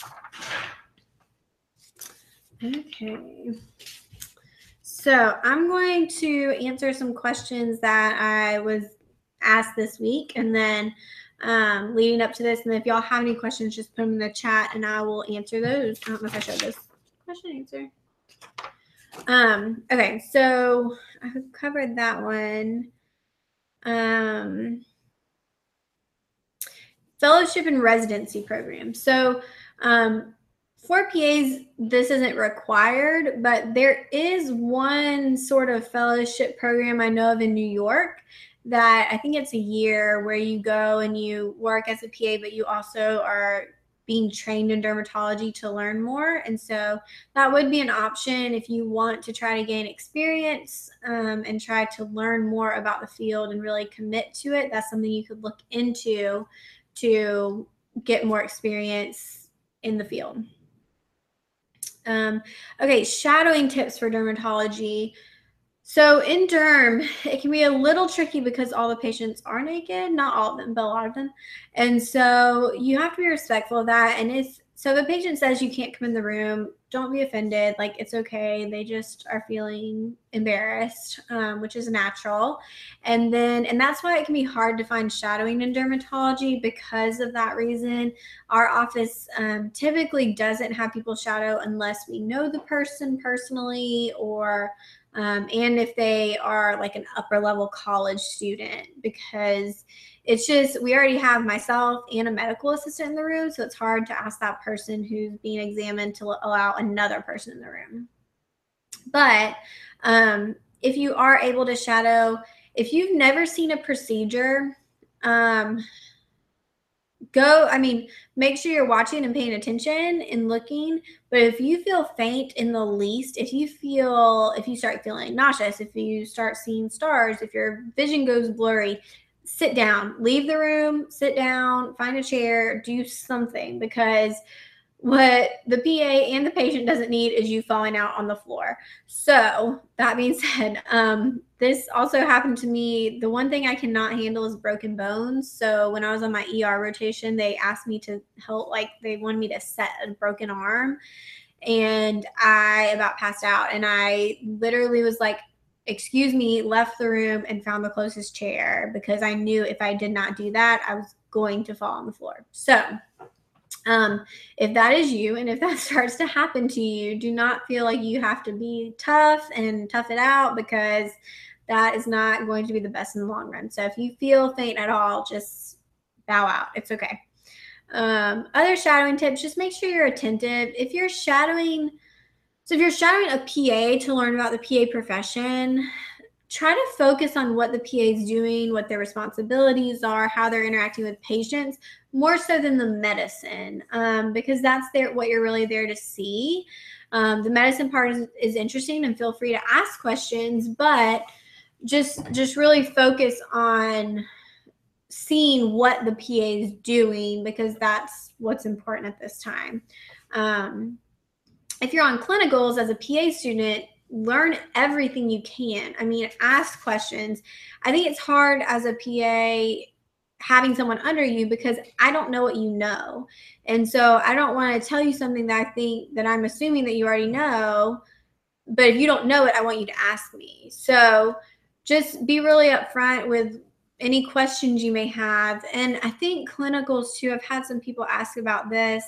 Okay. So I'm going to answer some questions that I was asked this week, and then um, leading up to this. And if y'all have any questions, just put them in the chat and I will answer those. I don't know if I showed this question answer. Um, okay, so I've covered that one. Um, fellowship and residency program. So um, for P As, this isn't required, but there is one sort of fellowship program I know of in New York that I think it's a year where you go and you work as a P A, but you also are being trained in dermatology to learn more. And so that would be an option if you want to try to gain experience um, and try to learn more about the field and really commit to it. That's something you could look into to get more experience in the field. Um, okay, shadowing tips for dermatology. So in derm, it can be a little tricky because all the patients are naked, not all of them, but a lot of them. And so you have to be respectful of that. And if, so if a patient says you can't come in the room, don't be offended. Like, it's okay. They just are feeling embarrassed, um, which is natural. And then, and that's why it can be hard to find shadowing in dermatology because of that reason. Our office um, typically doesn't have people shadow unless we know the person personally, or Um, and if they are like an upper level college student, because it's just, we already have myself and a medical assistant in the room. So it's hard to ask that person who's being examined to allow another person in the room. But um, if you are able to shadow, if you've never seen a procedure, um, go, I mean, make sure you're watching and paying attention and looking. But if you feel faint in the least, if you feel, if you start feeling nauseous, if you start seeing stars, if your vision goes blurry, sit down, leave the room, sit down, find a chair, do something, because what the P A and the patient doesn't need is you falling out on the floor. So that being said, um, this also happened to me. The one thing I cannot handle is broken bones. So when I was on my E R rotation, they asked me to help, like they wanted me to set a broken arm, and I about passed out. And I literally was like, excuse me, left the room and found the closest chair, because I knew if I did not do that, I was going to fall on the floor. So Um, if that is you, and if that starts to happen to you, do not feel like you have to be tough and tough it out, because that is not going to be the best in the long run. So if you feel faint at all, just bow out. It's okay. Um, other shadowing tips, just make sure you're attentive. If you're shadowing, so if you're shadowing a P A to learn about the P A profession, try to focus on what the P A is doing, what their responsibilities are, how they're interacting with patients, more so than the medicine, um, because that's their, what you're really there to see. Um, the medicine part is, is interesting, and feel free to ask questions, but just, just really focus on seeing what the P A is doing, because that's what's important at this time. Um, if you're on clinicals as a P A student, learn everything you can. I mean, ask questions. I think it's hard as a P A having someone under you, because I don't know what you know. And so I don't want to tell you something that I think that I'm assuming that you already know, but if you don't know it, I want you to ask me. So just be really upfront with any questions you may have. And I think clinicals too, I've had some people ask about this,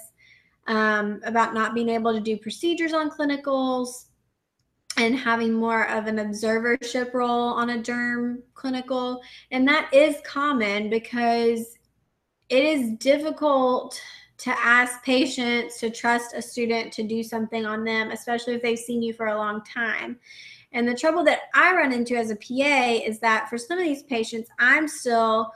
um, about not being able to do procedures on clinicals and having more of an observership role on a derm clinical. And that is common, because it is difficult to ask patients to trust a student to do something on them, especially if they've seen you for a long time. And the trouble that I run into as a P A is that for some of these patients, I'm still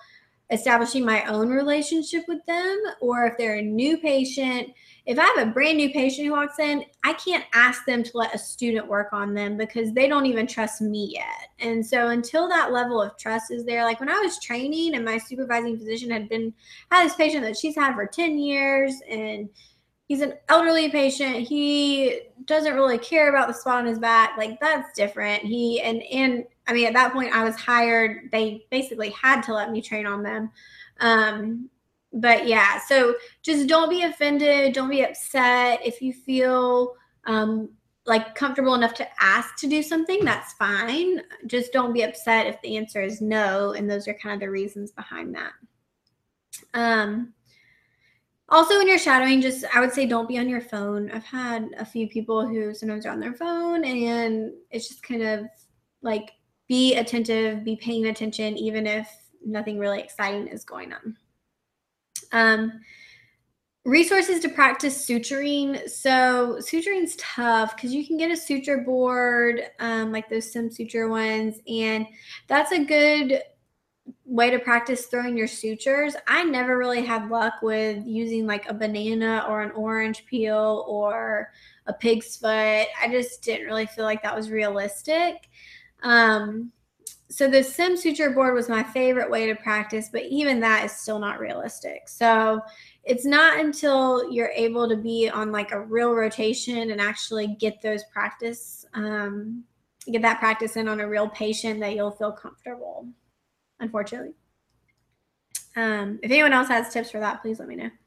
establishing my own relationship with them, or if they're a new patient. If I have a brand new patient who walks in, I can't ask them to let a student work on them because they don't even trust me yet. And so until that level of trust is there, like when I was training and my supervising physician had been had this patient that she's had for ten years, and he's an elderly patient, he doesn't really care about the spot on his back, like that's different. He and and I mean, at that point I was hired, they basically had to let me train on them. Um, but yeah, so just don't be offended, don't be upset. If you feel um, like comfortable enough to ask to do something, that's fine. Just don't be upset if the answer is no, and those are kind of the reasons behind that. Um, Also, when you're shadowing, just I would say don't be on your phone. I've had a few people who sometimes are on their phone, and it's just kind of like be attentive, be paying attention, even if nothing really exciting is going on. Um, resources to practice suturing. So suturing's tough because you can get a suture board, um, like those Sim Suture ones, and that's a good way to practice throwing your sutures. I never really had luck with using like a banana or an orange peel or a pig's foot. I just didn't really feel like that was realistic. Um, so the Sim Suture board was my favorite way to practice, but even that is still not realistic. So it's not until you're able to be on like a real rotation and actually get those practice, um, get that practice in on a real patient that you'll feel comfortable, unfortunately. Um, if anyone else has tips for that, please let me know.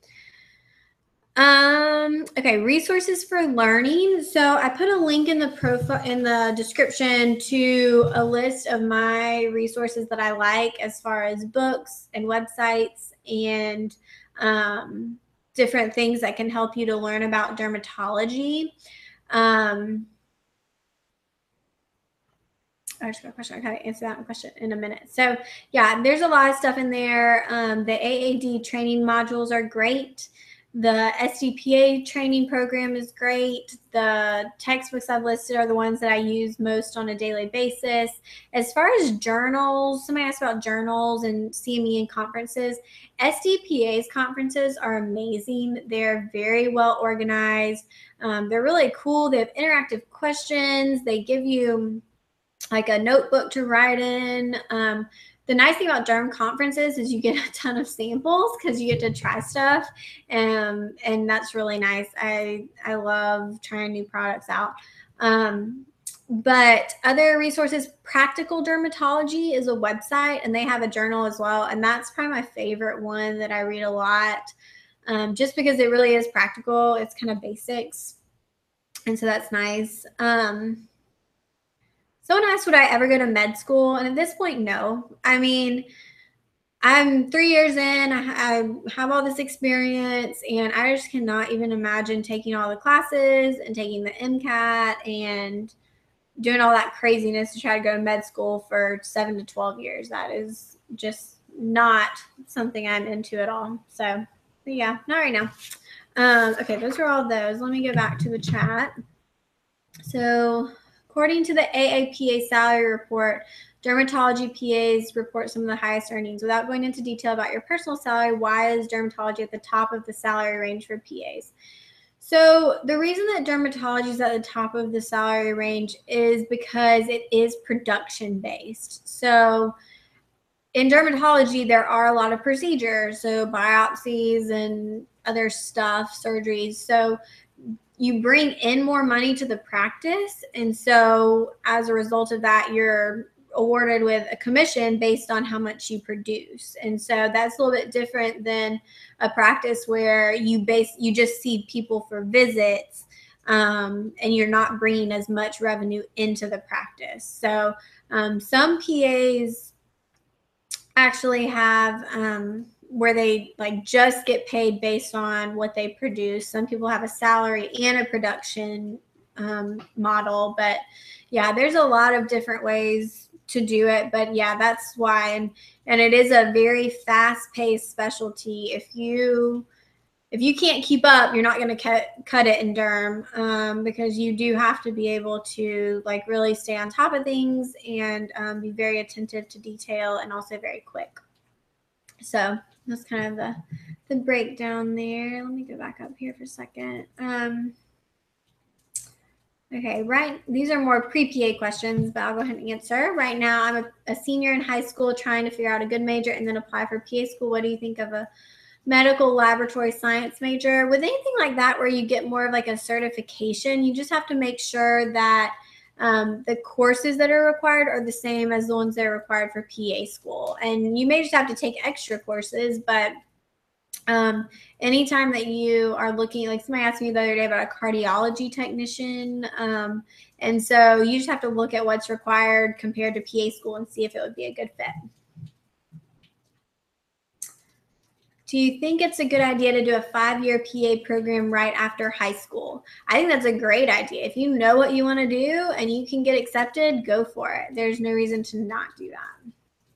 Um, okay, resources for learning. So I put a link in the profile in the description to a list of my resources that I like as far as books and websites and um, different things that can help you to learn about dermatology. Um, I just got a question. I gotta answer that question in a minute. So yeah, there's a lot of stuff in there. Um, the A A D training modules are great. The S D P A training program is great. The textbooks I've listed are the ones that I use most on a daily basis. As far as journals, somebody asked about journals and C M E and conferences. S D P A's conferences are amazing. They're very well organized. Um, they're really cool. They have interactive questions. They give you like a notebook to write in. Um, the nice thing about derm conferences is you get a ton of samples because you get to try stuff, um, and that's really nice. I I love trying new products out. Um, but other resources, Practical Dermatology is a website, and they have a journal as well, and that's probably my favorite one that I read a lot, um, just because it really is practical. It's kind of basics, and so that's nice. Um, Someone asked, would I ever go to med school? And at this point, no. I mean, I'm three years in, I, I have all this experience, and I just cannot even imagine taking all the classes and taking the MCAT and doing all that craziness to try to go to med school for seven to twelve years. That is just not something I'm into at all. So yeah, not right now. Um, okay, those are all those. Let me go back to the chat. So according to the A A P A salary report, dermatology P As report some of the highest earnings. Without going into detail about your personal salary, why is dermatology at the top of the salary range for P As? So the reason that dermatology is at the top of the salary range is because it is production based. So in dermatology, there are a lot of procedures, so biopsies and other stuff, surgeries. So you bring in more money to the practice. And so as a result of that, you're awarded with a commission based on how much you produce. And so that's a little bit different than a practice where you base, you just see people for visits, um, and you're not bringing as much revenue into the practice. So um, some P As actually have, um, where they like just get paid based on what they produce. Some people have a salary and a production um, model, but yeah, there's a lot of different ways to do it. But yeah, that's why, and and it is a very fast-paced specialty. If you if you can't keep up, you're not going to cut cut it in derm, um, because you do have to be able to like really stay on top of things and um, be very attentive to detail and also very quick. So that's kind of the, the breakdown there. Let me go back up here for a second. Um, okay, right. These are more pre-P A questions, but I'll go ahead and answer. Right now, I'm a, a senior in high school trying to figure out a good major and then apply for P A school. What do you think of a medical laboratory science major? With anything like that where you get more of like a certification, you just have to make sure that um, the courses that are required are the same as the ones that are required for P A school. And you may just have to take extra courses, but um, anytime that you are looking, like somebody asked me the other day about a cardiology technician. Um, and so you just have to look at what's required compared to P A school and see if it would be a good fit. Do you think it's a good idea to do a five-year P A program right after high school? I think that's a great idea. If you know what you want to do and you can get accepted, go for it. There's no reason to not do that.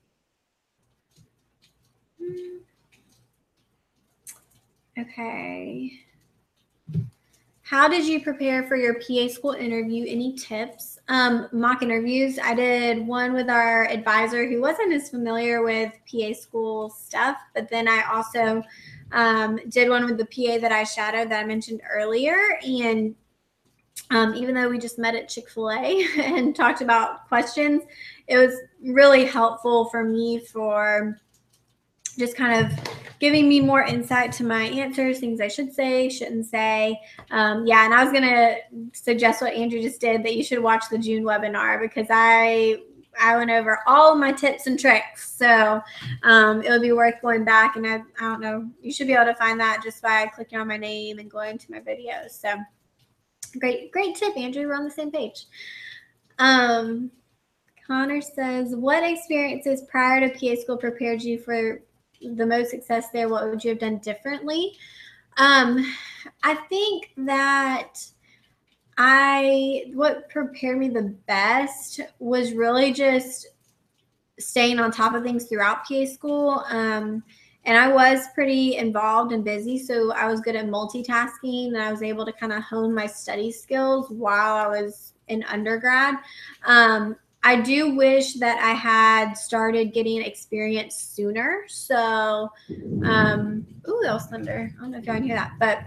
Okay. How did you prepare for your P A school interview? Any tips? Um, mock interviews. I did one with our advisor who wasn't as familiar with P A school stuff, but then I also um, did one with the P A that I shadowed that I mentioned earlier. And um, even though we just met at Chick-fil-A and talked about questions, it was really helpful for me for just kind of giving me more insight to my answers, things I should say, shouldn't say. Um, yeah, and I was going to suggest what Andrew just did, that you should watch the June webinar, because I I went over all of my tips and tricks. So um, it would be worth going back. And I, I don't know, you should be able to find that just by clicking on my name and going to my videos. So great, great tip, Andrew. We're on the same page. Um, Connor says, what experiences prior to P A school prepared you for the most success there? What would you have done differently? Um, I think that I, what prepared me the best was really just staying on top of things throughout P A school. Um, and I was pretty involved and busy, so I was good at multitasking, and I was able to kind of hone my study skills while I was in undergrad. Um, I do wish that I had started getting experience sooner. So, um, ooh, that was thunder. I don't know if y'all can hear that, but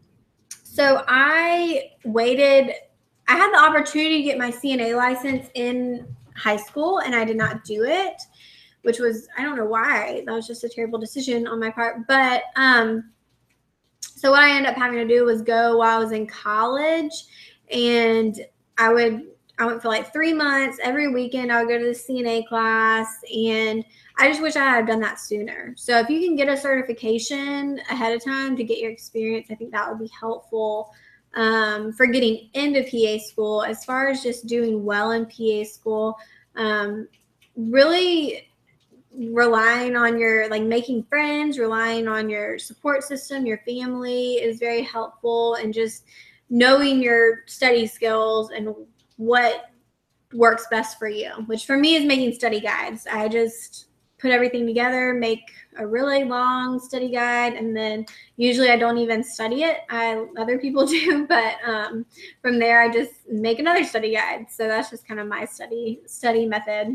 so I waited. I had the opportunity to get my C N A license in high school, and I did not do it, which was, I don't know why. That was just a terrible decision on my part. But um, so what I ended up having to do was go while I was in college, and I would I went for like three months. Every weekend I would go to the C N A class, and I just wish I had done that sooner. So if you can get a certification ahead of time to get your experience, I think that would be helpful um, for getting into P A school. As far as just doing well in P A school, um, really relying on your, like making friends, relying on your support system, your family is very helpful, and just knowing your study skills and what works best for you, which for me is making study guides. I just put everything together, make a really long study guide, and then usually I don't even study it. I other people do, but um, from there I just make another study guide. So that's just kind of my study study method.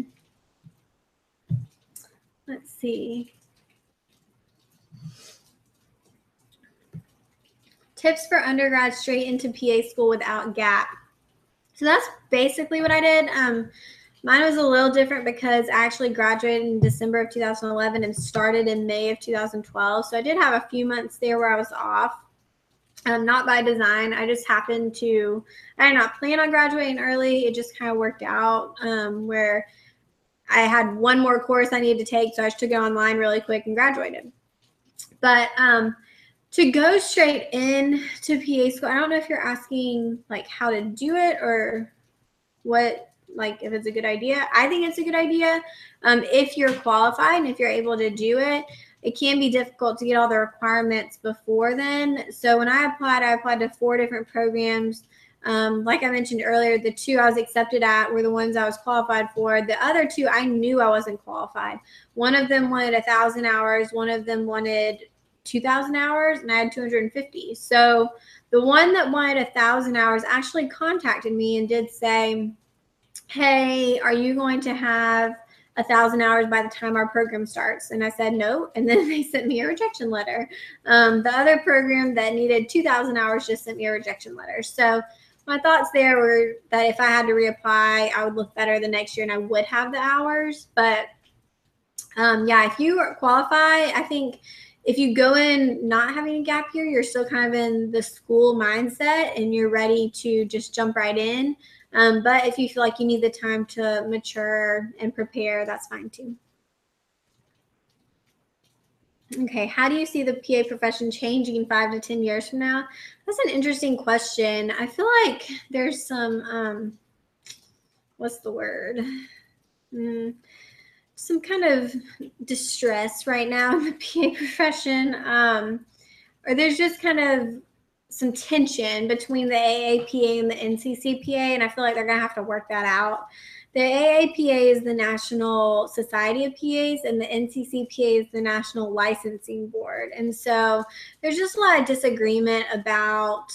Let's see. Tips for undergrad straight into P A school without gap. So that's basically what I did. Um, mine was a little different because I actually graduated in December of two thousand eleven and started in May of two thousand twelve. So I did have a few months there where I was off. Um, not by design. I just happened to, I did not plan on graduating early. It just kind of worked out um, where I had one more course I needed to take. So I just took it online really quick and graduated. But um, to go straight in to P A school, I don't know if you're asking like how to do it or what, like if it's a good idea. I think it's a good idea. Um, if you're qualified and if you're able to do it, it can be difficult to get all the requirements before then. So when I applied, I applied to four different programs. Um, like I mentioned earlier, the two I was accepted at were the ones I was qualified for. The other two, I knew I wasn't qualified. One of them wanted a thousand hours. One of them wanted two thousand hours, and I had two hundred fifty. So the one that wanted a thousand hours actually contacted me and did say, hey, are you going to have a thousand hours by the time our program starts. And I said no. And then they sent me a rejection letter. Um, the other program that needed two thousand hours just sent me a rejection letter. So my thoughts there were that if I had to reapply, I would look better the next year and I would have the hours. But um, yeah, if you qualify, I think if you go in not having a gap year, you're still kind of in the school mindset and you're ready to just jump right in. Um, but if you feel like you need the time to mature and prepare, that's fine too. Okay, how do you see the P A profession changing in five to ten years from now? That's an interesting question. I feel like there's some, um, what's the word? Mm, some kind of distress right now in the P A profession. Um, or there's just kind of some tension between the A A P A and the N C C P A, and I feel like they're going to have to work that out. The A A P A is the National Society of P As, and the N C C P A is the National Licensing Board. And so there's just a lot of disagreement about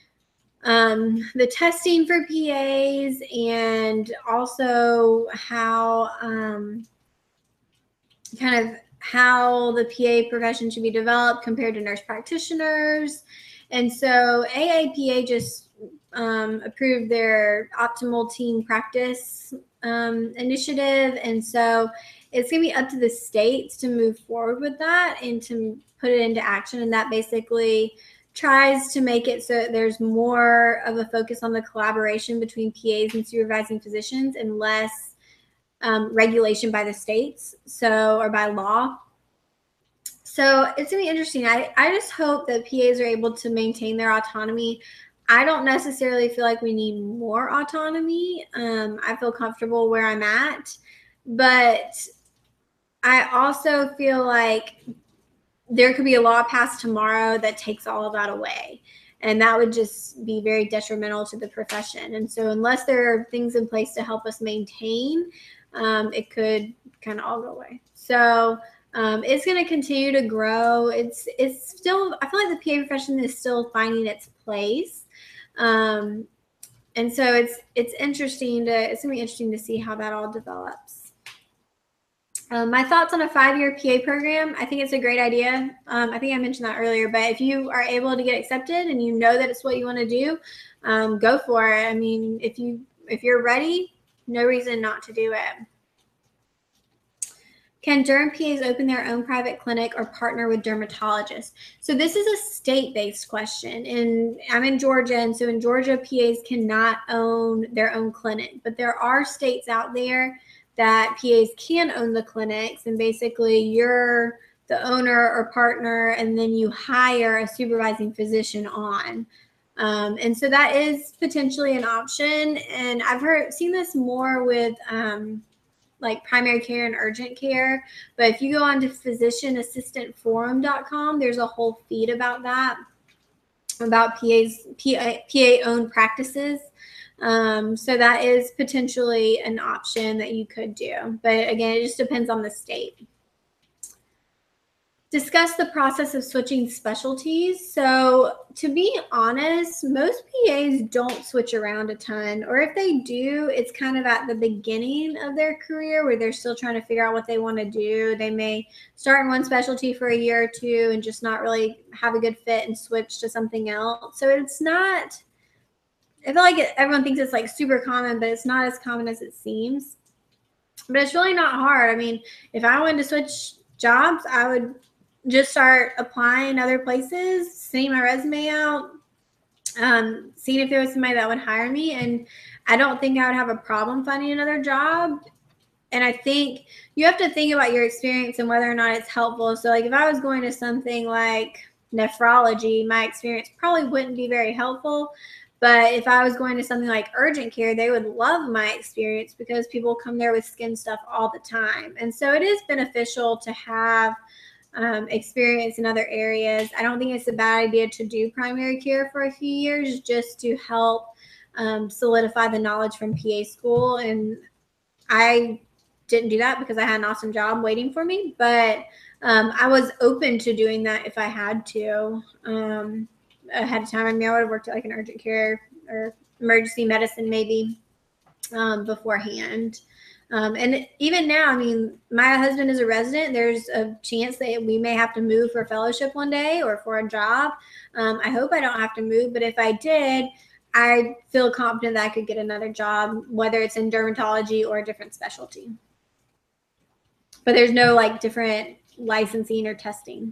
um, the testing for P As and also how um, kind of how the P A profession should be developed compared to nurse practitioners. And so A A P A just um, approved their optimal team practice um, initiative. And so it's going to be up to the states to move forward with that and to put it into action. And that basically tries to make it so that there's more of a focus on the collaboration between P As and supervising physicians and less um, regulation by the states, so or by law. So it's going to be interesting. I, I just hope that P As are able to maintain their autonomy. I don't necessarily feel like we need more autonomy. Um, I feel comfortable where I'm at. But I also feel like there could be a law passed tomorrow that takes all of that away. And that would just be very detrimental to the profession. And so unless there are things in place to help us maintain, um, it could kind of all go away. So um, it's going to continue to grow. It's it's still, I feel like the P A profession is still finding its place. Um, and so it's it's interesting to, it's going to be interesting to see how that all develops. Um, my thoughts on a five-year P A program, I think it's a great idea. Um, I think I mentioned that earlier, but if you are able to get accepted and you know that it's what you want to do, um, go for it. I mean, if you if you're ready, no reason not to do it. Can derm P As open their own private clinic or partner with dermatologists? So this is a state-based question, and I'm in Georgia, and so in Georgia, P As cannot own their own clinic, but there are states out there that P As can own the clinics, and basically you're the owner or partner, and then you hire a supervising physician on. Um, and so that is potentially an option. And I've heard seen this more with um, like primary care and urgent care. But if you go on to physician assistant forum dot com, there's a whole feed about that, about P As, P A, P A owned practices. Um, so that is potentially an option that you could do. But again, it just depends on the state. Discuss the process of switching specialties. So to be honest, most P As don't switch around a ton, or if they do, it's kind of at the beginning of their career where they're still trying to figure out what they want to do. They may start in one specialty for a year or two and just not really have a good fit and switch to something else. So it's not, I feel like it, everyone thinks it's like super common, but it's not as common as it seems. But it's really not hard. I mean, if I wanted to switch jobs, I would just start applying other places, sending my resume out, um, seeing if there was somebody that would hire me. And I don't think I would have a problem finding another job. And I think you have to think about your experience and whether or not it's helpful. So like if I was going to something like nephrology, my experience probably wouldn't be very helpful. But if I was going to something like urgent care, they would love my experience because people come there with skin stuff all the time. And so it is beneficial to have Um, experience in other areas. I don't think it's a bad idea to do primary care for a few years just to help um, solidify the knowledge from P A school. And I didn't do that because I had an awesome job waiting for me, but um, I was open to doing that if I had to um, ahead of time. I mean, I would have worked at like an urgent care or emergency medicine maybe um, beforehand. Um, and even now, I mean, my husband is a resident. There's a chance that we may have to move for fellowship one day or for a job. Um, I hope I don't have to move, but if I did, I feel confident that I could get another job, whether it's in dermatology or a different specialty. But there's no like different licensing or testing.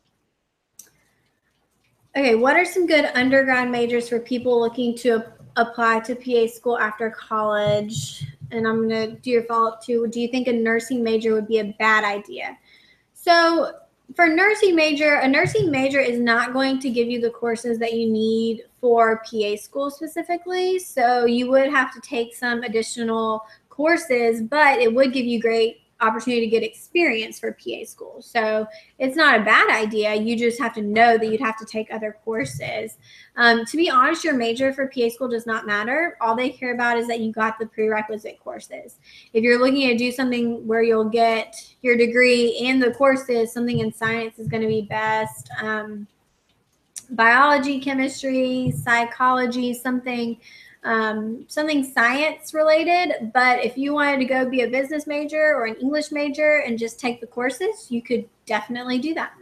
Okay, what are some good undergrad majors for people looking to apply to P A school after college? And I'm going to do your follow-up too. Do you think a nursing major would be a bad idea? So for nursing major, a nursing major is not going to give you the courses that you need for P A school specifically. So you would have to take some additional courses, but it would give you great opportunity to get experience for P A school. So it's not a bad idea. You just have to know that you'd have to take other courses. Um, to be honest, your major for P A school does not matter. All they care about is that you got the prerequisite courses. If you're looking to do something where you'll get your degree and the courses, something in science is going to be best. Um, biology, chemistry, psychology, something um, something science related. But if you wanted to go be a business major or an English major and just take the courses, you could definitely do that.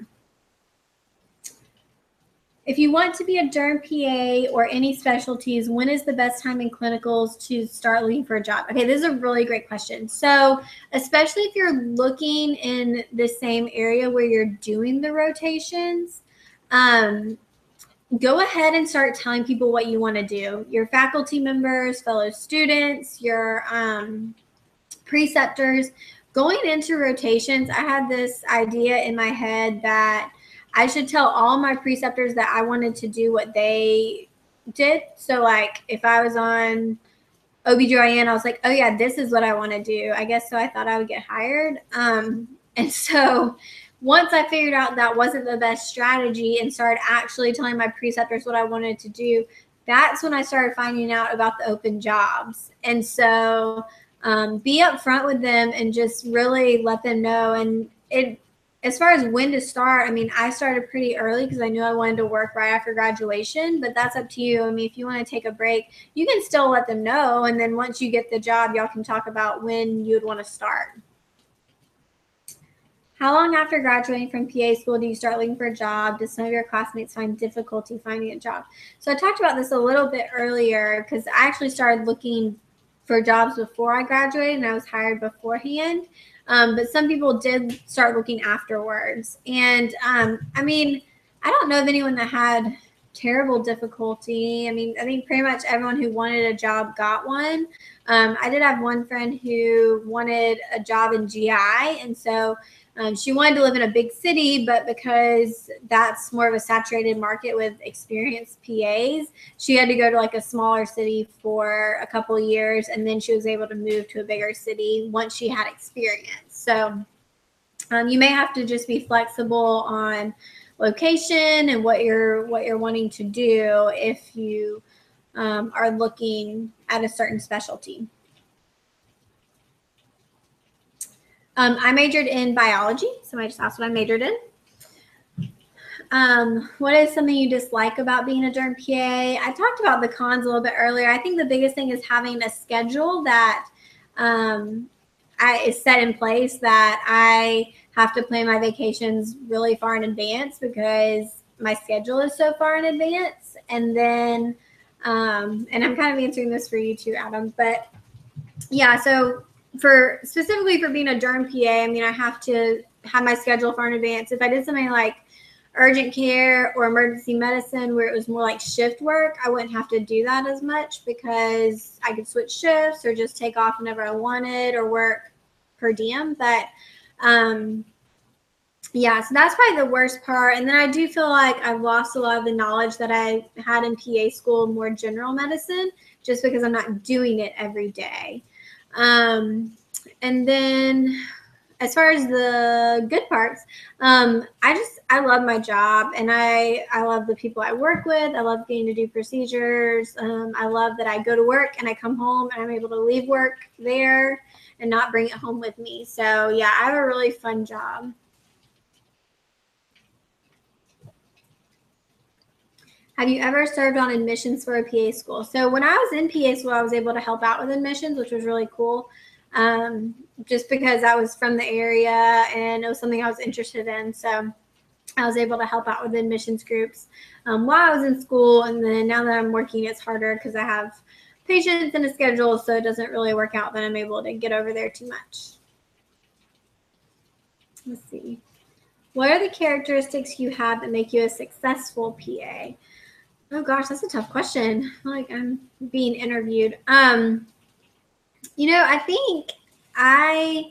If you want to be a derm P A or any specialties, when is the best time in clinicals to start looking for a job? Okay, this is a really great question. So especially if you're looking in the same area where you're doing the rotations, um, go ahead and start telling people what you want to do. Your faculty members, fellow students, your um, preceptors. Going into rotations, I had this idea in my head that I should tell all my preceptors that I wanted to do what they did. So like if I was on O B G Y N, I was like, oh yeah, this is what I want to do. I guess so I thought I would get hired. Um, and so once I figured out that wasn't the best strategy and started actually telling my preceptors what I wanted to do, that's when I started finding out about the open jobs. And so um, be upfront with them and just really let them know. And it, as far as when to start, I mean, I started pretty early because I knew I wanted to work right after graduation, but that's up to you. I mean, if you want to take a break, you can still let them know. And then once you get the job, y'all can talk about when you'd want to start. How long after graduating from P A school do you start looking for a job? Do some of your classmates find difficulty finding a job? So I talked about this a little bit earlier because I actually started looking for jobs before I graduated and I was hired beforehand. Um, but some people did start looking afterwards. And um, I mean, I don't know of anyone that had terrible difficulty. I mean, I think pretty much everyone who wanted a job got one. Um, I did have one friend who wanted a job in G I. And so Um, she wanted to live in a big city, but because that's more of a saturated market with experienced P As, she had to go to like a smaller city for a couple of years, and then she was able to move to a bigger city once she had experience. So um, you may have to just be flexible on location and what you're what you're wanting to do if you um, are looking at a certain specialty. Um, I majored in biology. Somebody just asked what I majored in. Um, what is something you dislike about being a derm P A? I talked about the cons a little bit earlier. I think the biggest thing is having a schedule that um, I, is set in place, that I have to plan my vacations really far in advance because my schedule is so far in advance. And then, um, and I'm kind of answering this for you too, Adam, but yeah, so for specifically for being a derm P A, I mean, I have to have my schedule far in advance. If I did something like urgent care or emergency medicine where it was more like shift work, I wouldn't have to do that as much because I could switch shifts or just take off whenever I wanted or work per diem. But um, yeah, so that's probably the worst part. And then I do feel like I've lost a lot of the knowledge that I had in P A school, more general medicine, just because I'm not doing it every day. Um, and then as far as the good parts, um, I just, I love my job and I, I love the people I work with. I love getting to do procedures. Um, I love that I go to work and I come home and I'm able to leave work there and not bring it home with me. So yeah, I have a really fun job. Have you ever served on admissions for a P A school? So when I was in P A school, I was able to help out with admissions, which was really cool. um, just because I was from the area and it was something I was interested in. So I was able to help out with admissions groups um, while I was in school. And then now that I'm working, it's harder because I have patients and a schedule, so it doesn't really work out that I'm able to get over there too much. Let's see. What are the characteristics you have that make you a successful P A? Oh gosh, that's a tough question. I feel like I'm being interviewed. Um, you know, I think I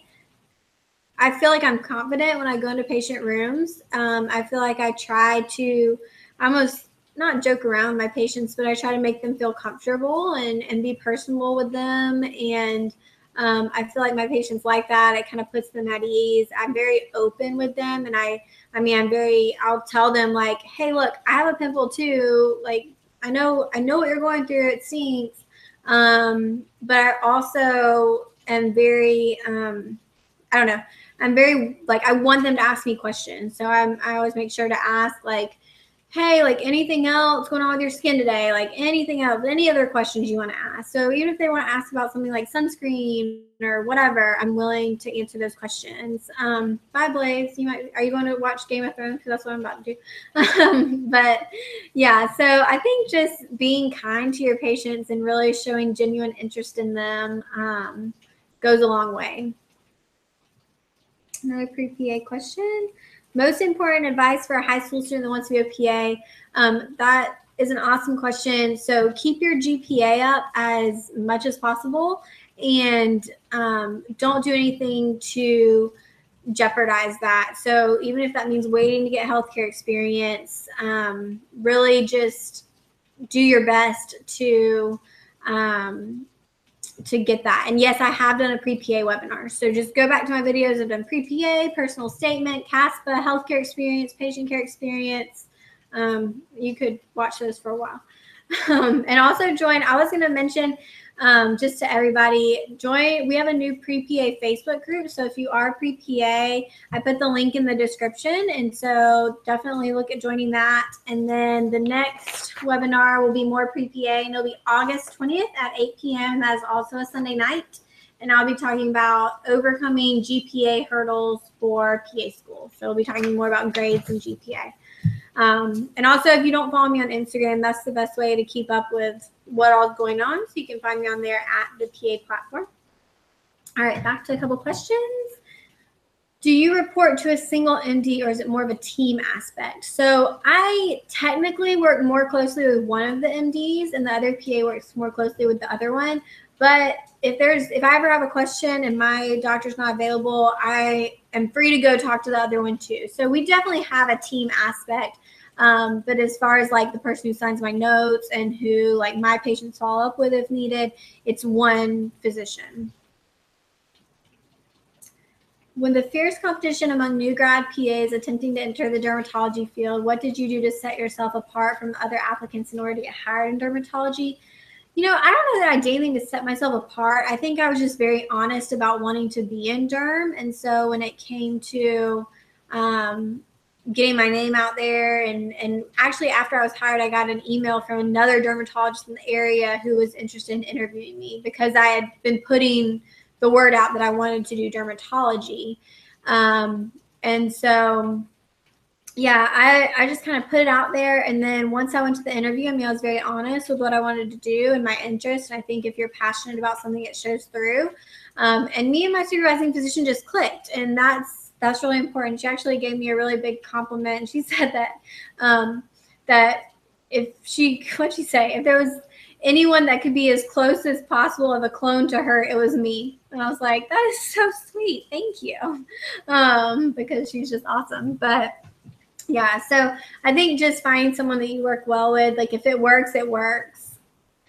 I feel like I'm confident when I go into patient rooms. Um, I feel like I try to almost not joke around with my patients, but I try to make them feel comfortable and, and be personable with them. And um, I feel like my patients like that. It kind of puts them at ease. I'm very open with them. And I, I mean, I'm very, I'll tell them like, hey, look, I have a pimple too. Like, I know, I know what you're going through. It stinks. Um, but I also am very, um, I don't know. I'm very like, I want them to ask me questions. So I'm, I always make sure to ask like, hey, like anything else going on with your skin today? Like anything else, any other questions you want to ask. So even if they want to ask about something like sunscreen or whatever, I'm willing to answer those questions. Um, bye, Blaze. You might, are you going to watch Game of Thrones? Because that's what I'm about to do. um, but yeah, so I think just being kind to your patients and really showing genuine interest in them um, goes a long way. Another pre-P A question. Most important advice for a high school student that wants to be a P A? Um, that is an awesome question. So keep your G P A up as much as possible and um, don't do anything to jeopardize that. So even if that means waiting to get healthcare experience, um, really just do your best to um, to get that. And yes, I have done a pre-P A webinar. So just go back to my videos. I've done pre-P A, personal statement, CASPA, healthcare experience, patient care experience. Um, you could watch those for a while. Um, and also join, I was going to mention um, just to everybody, join, we have a new pre-P A Facebook group. So if you are pre-P A, I put the link in the description. And so definitely look at joining that. And then the next webinar will be more pre-P A and it'll be August twentieth at eight p.m. That is also a Sunday night. And I'll be talking about overcoming G P A hurdles for P A school. So we'll be talking more about grades and G P A. Um, and also, if you don't follow me on Instagram, that's the best way to keep up with what all's going on. So you can find me on there at the P A platform. All right, back to a couple questions. Do you report to a single M D or is it more of a team aspect? So I technically work more closely with one of the M Ds and the other P A works more closely with the other one. But if there's, if I ever have a question and my doctor's not available, I am free to go talk to the other one too. So we definitely have a team aspect. Um, but as far as like the person who signs my notes and who like my patients follow up with if needed, it's one physician. When the fierce competition among new grad P As attempting to enter the dermatology field, what did you do to set yourself apart from other applicants in order to get hired in dermatology? You know, I don't know that I did anything to set myself apart. I think I was just very honest about wanting to be in derm. And so when it came to um, getting my name out there, and, and actually after I was hired, I got an email from another dermatologist in the area who was interested in interviewing me because I had been putting the word out that I wanted to do dermatology. Um, and so yeah, I, I just kind of put it out there. And then once I went to the interview, I mean, I was very honest with what I wanted to do and my interest. And I think if you're passionate about something, it shows through. Um, and me and my supervising physician just clicked. And that's that's really important. She actually gave me a really big compliment. And she said that, um, that if she, what'd she say? If there was anyone that could be as close as possible of a clone to her, it was me. And I was like, that is so sweet. Thank you. Um, because she's just awesome. But yeah, so I think just finding someone that you work well with, like if it works, it works.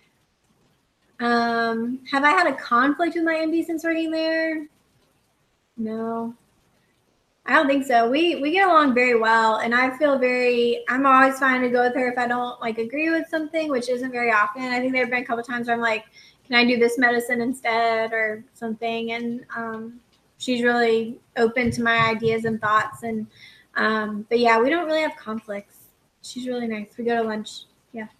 Um, have I had a conflict with my M D since working there? No, I don't think so. We we get along very well, and I feel very, I'm always fine to go with her if I don't like agree with something, which isn't very often. I think there have been a couple times where I'm like, can I do this medicine instead or something? And um, she's really open to my ideas and thoughts. And Um, but yeah, we don't really have conflicts. She's really nice. We go to lunch. Yeah.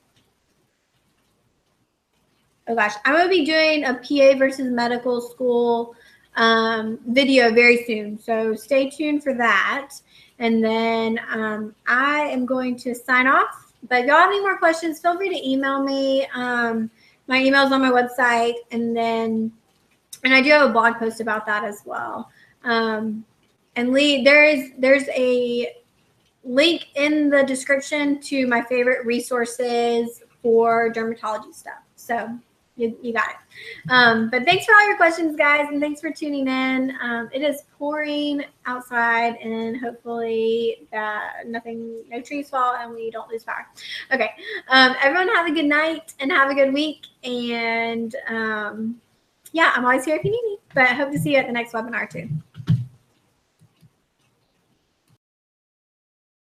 Oh gosh, I'm going to be doing a P A versus medical school um, video very soon. So stay tuned for that. And then um, I am going to sign off. But if y'all have any more questions, feel free to email me. Um, my email is on my website. And then, and I do have a blog post about that as well. Um, and Lee, there is, there's a link in the description to my favorite resources for dermatology stuff. So you, you got it. Um, but thanks for all your questions, guys, and thanks for tuning in. Um, it is pouring outside, and hopefully that nothing, no trees fall, and we don't lose power. Okay. Um, everyone have a good night and have a good week. And um, yeah, I'm always here if you need me. But I hope to see you at the next webinar too.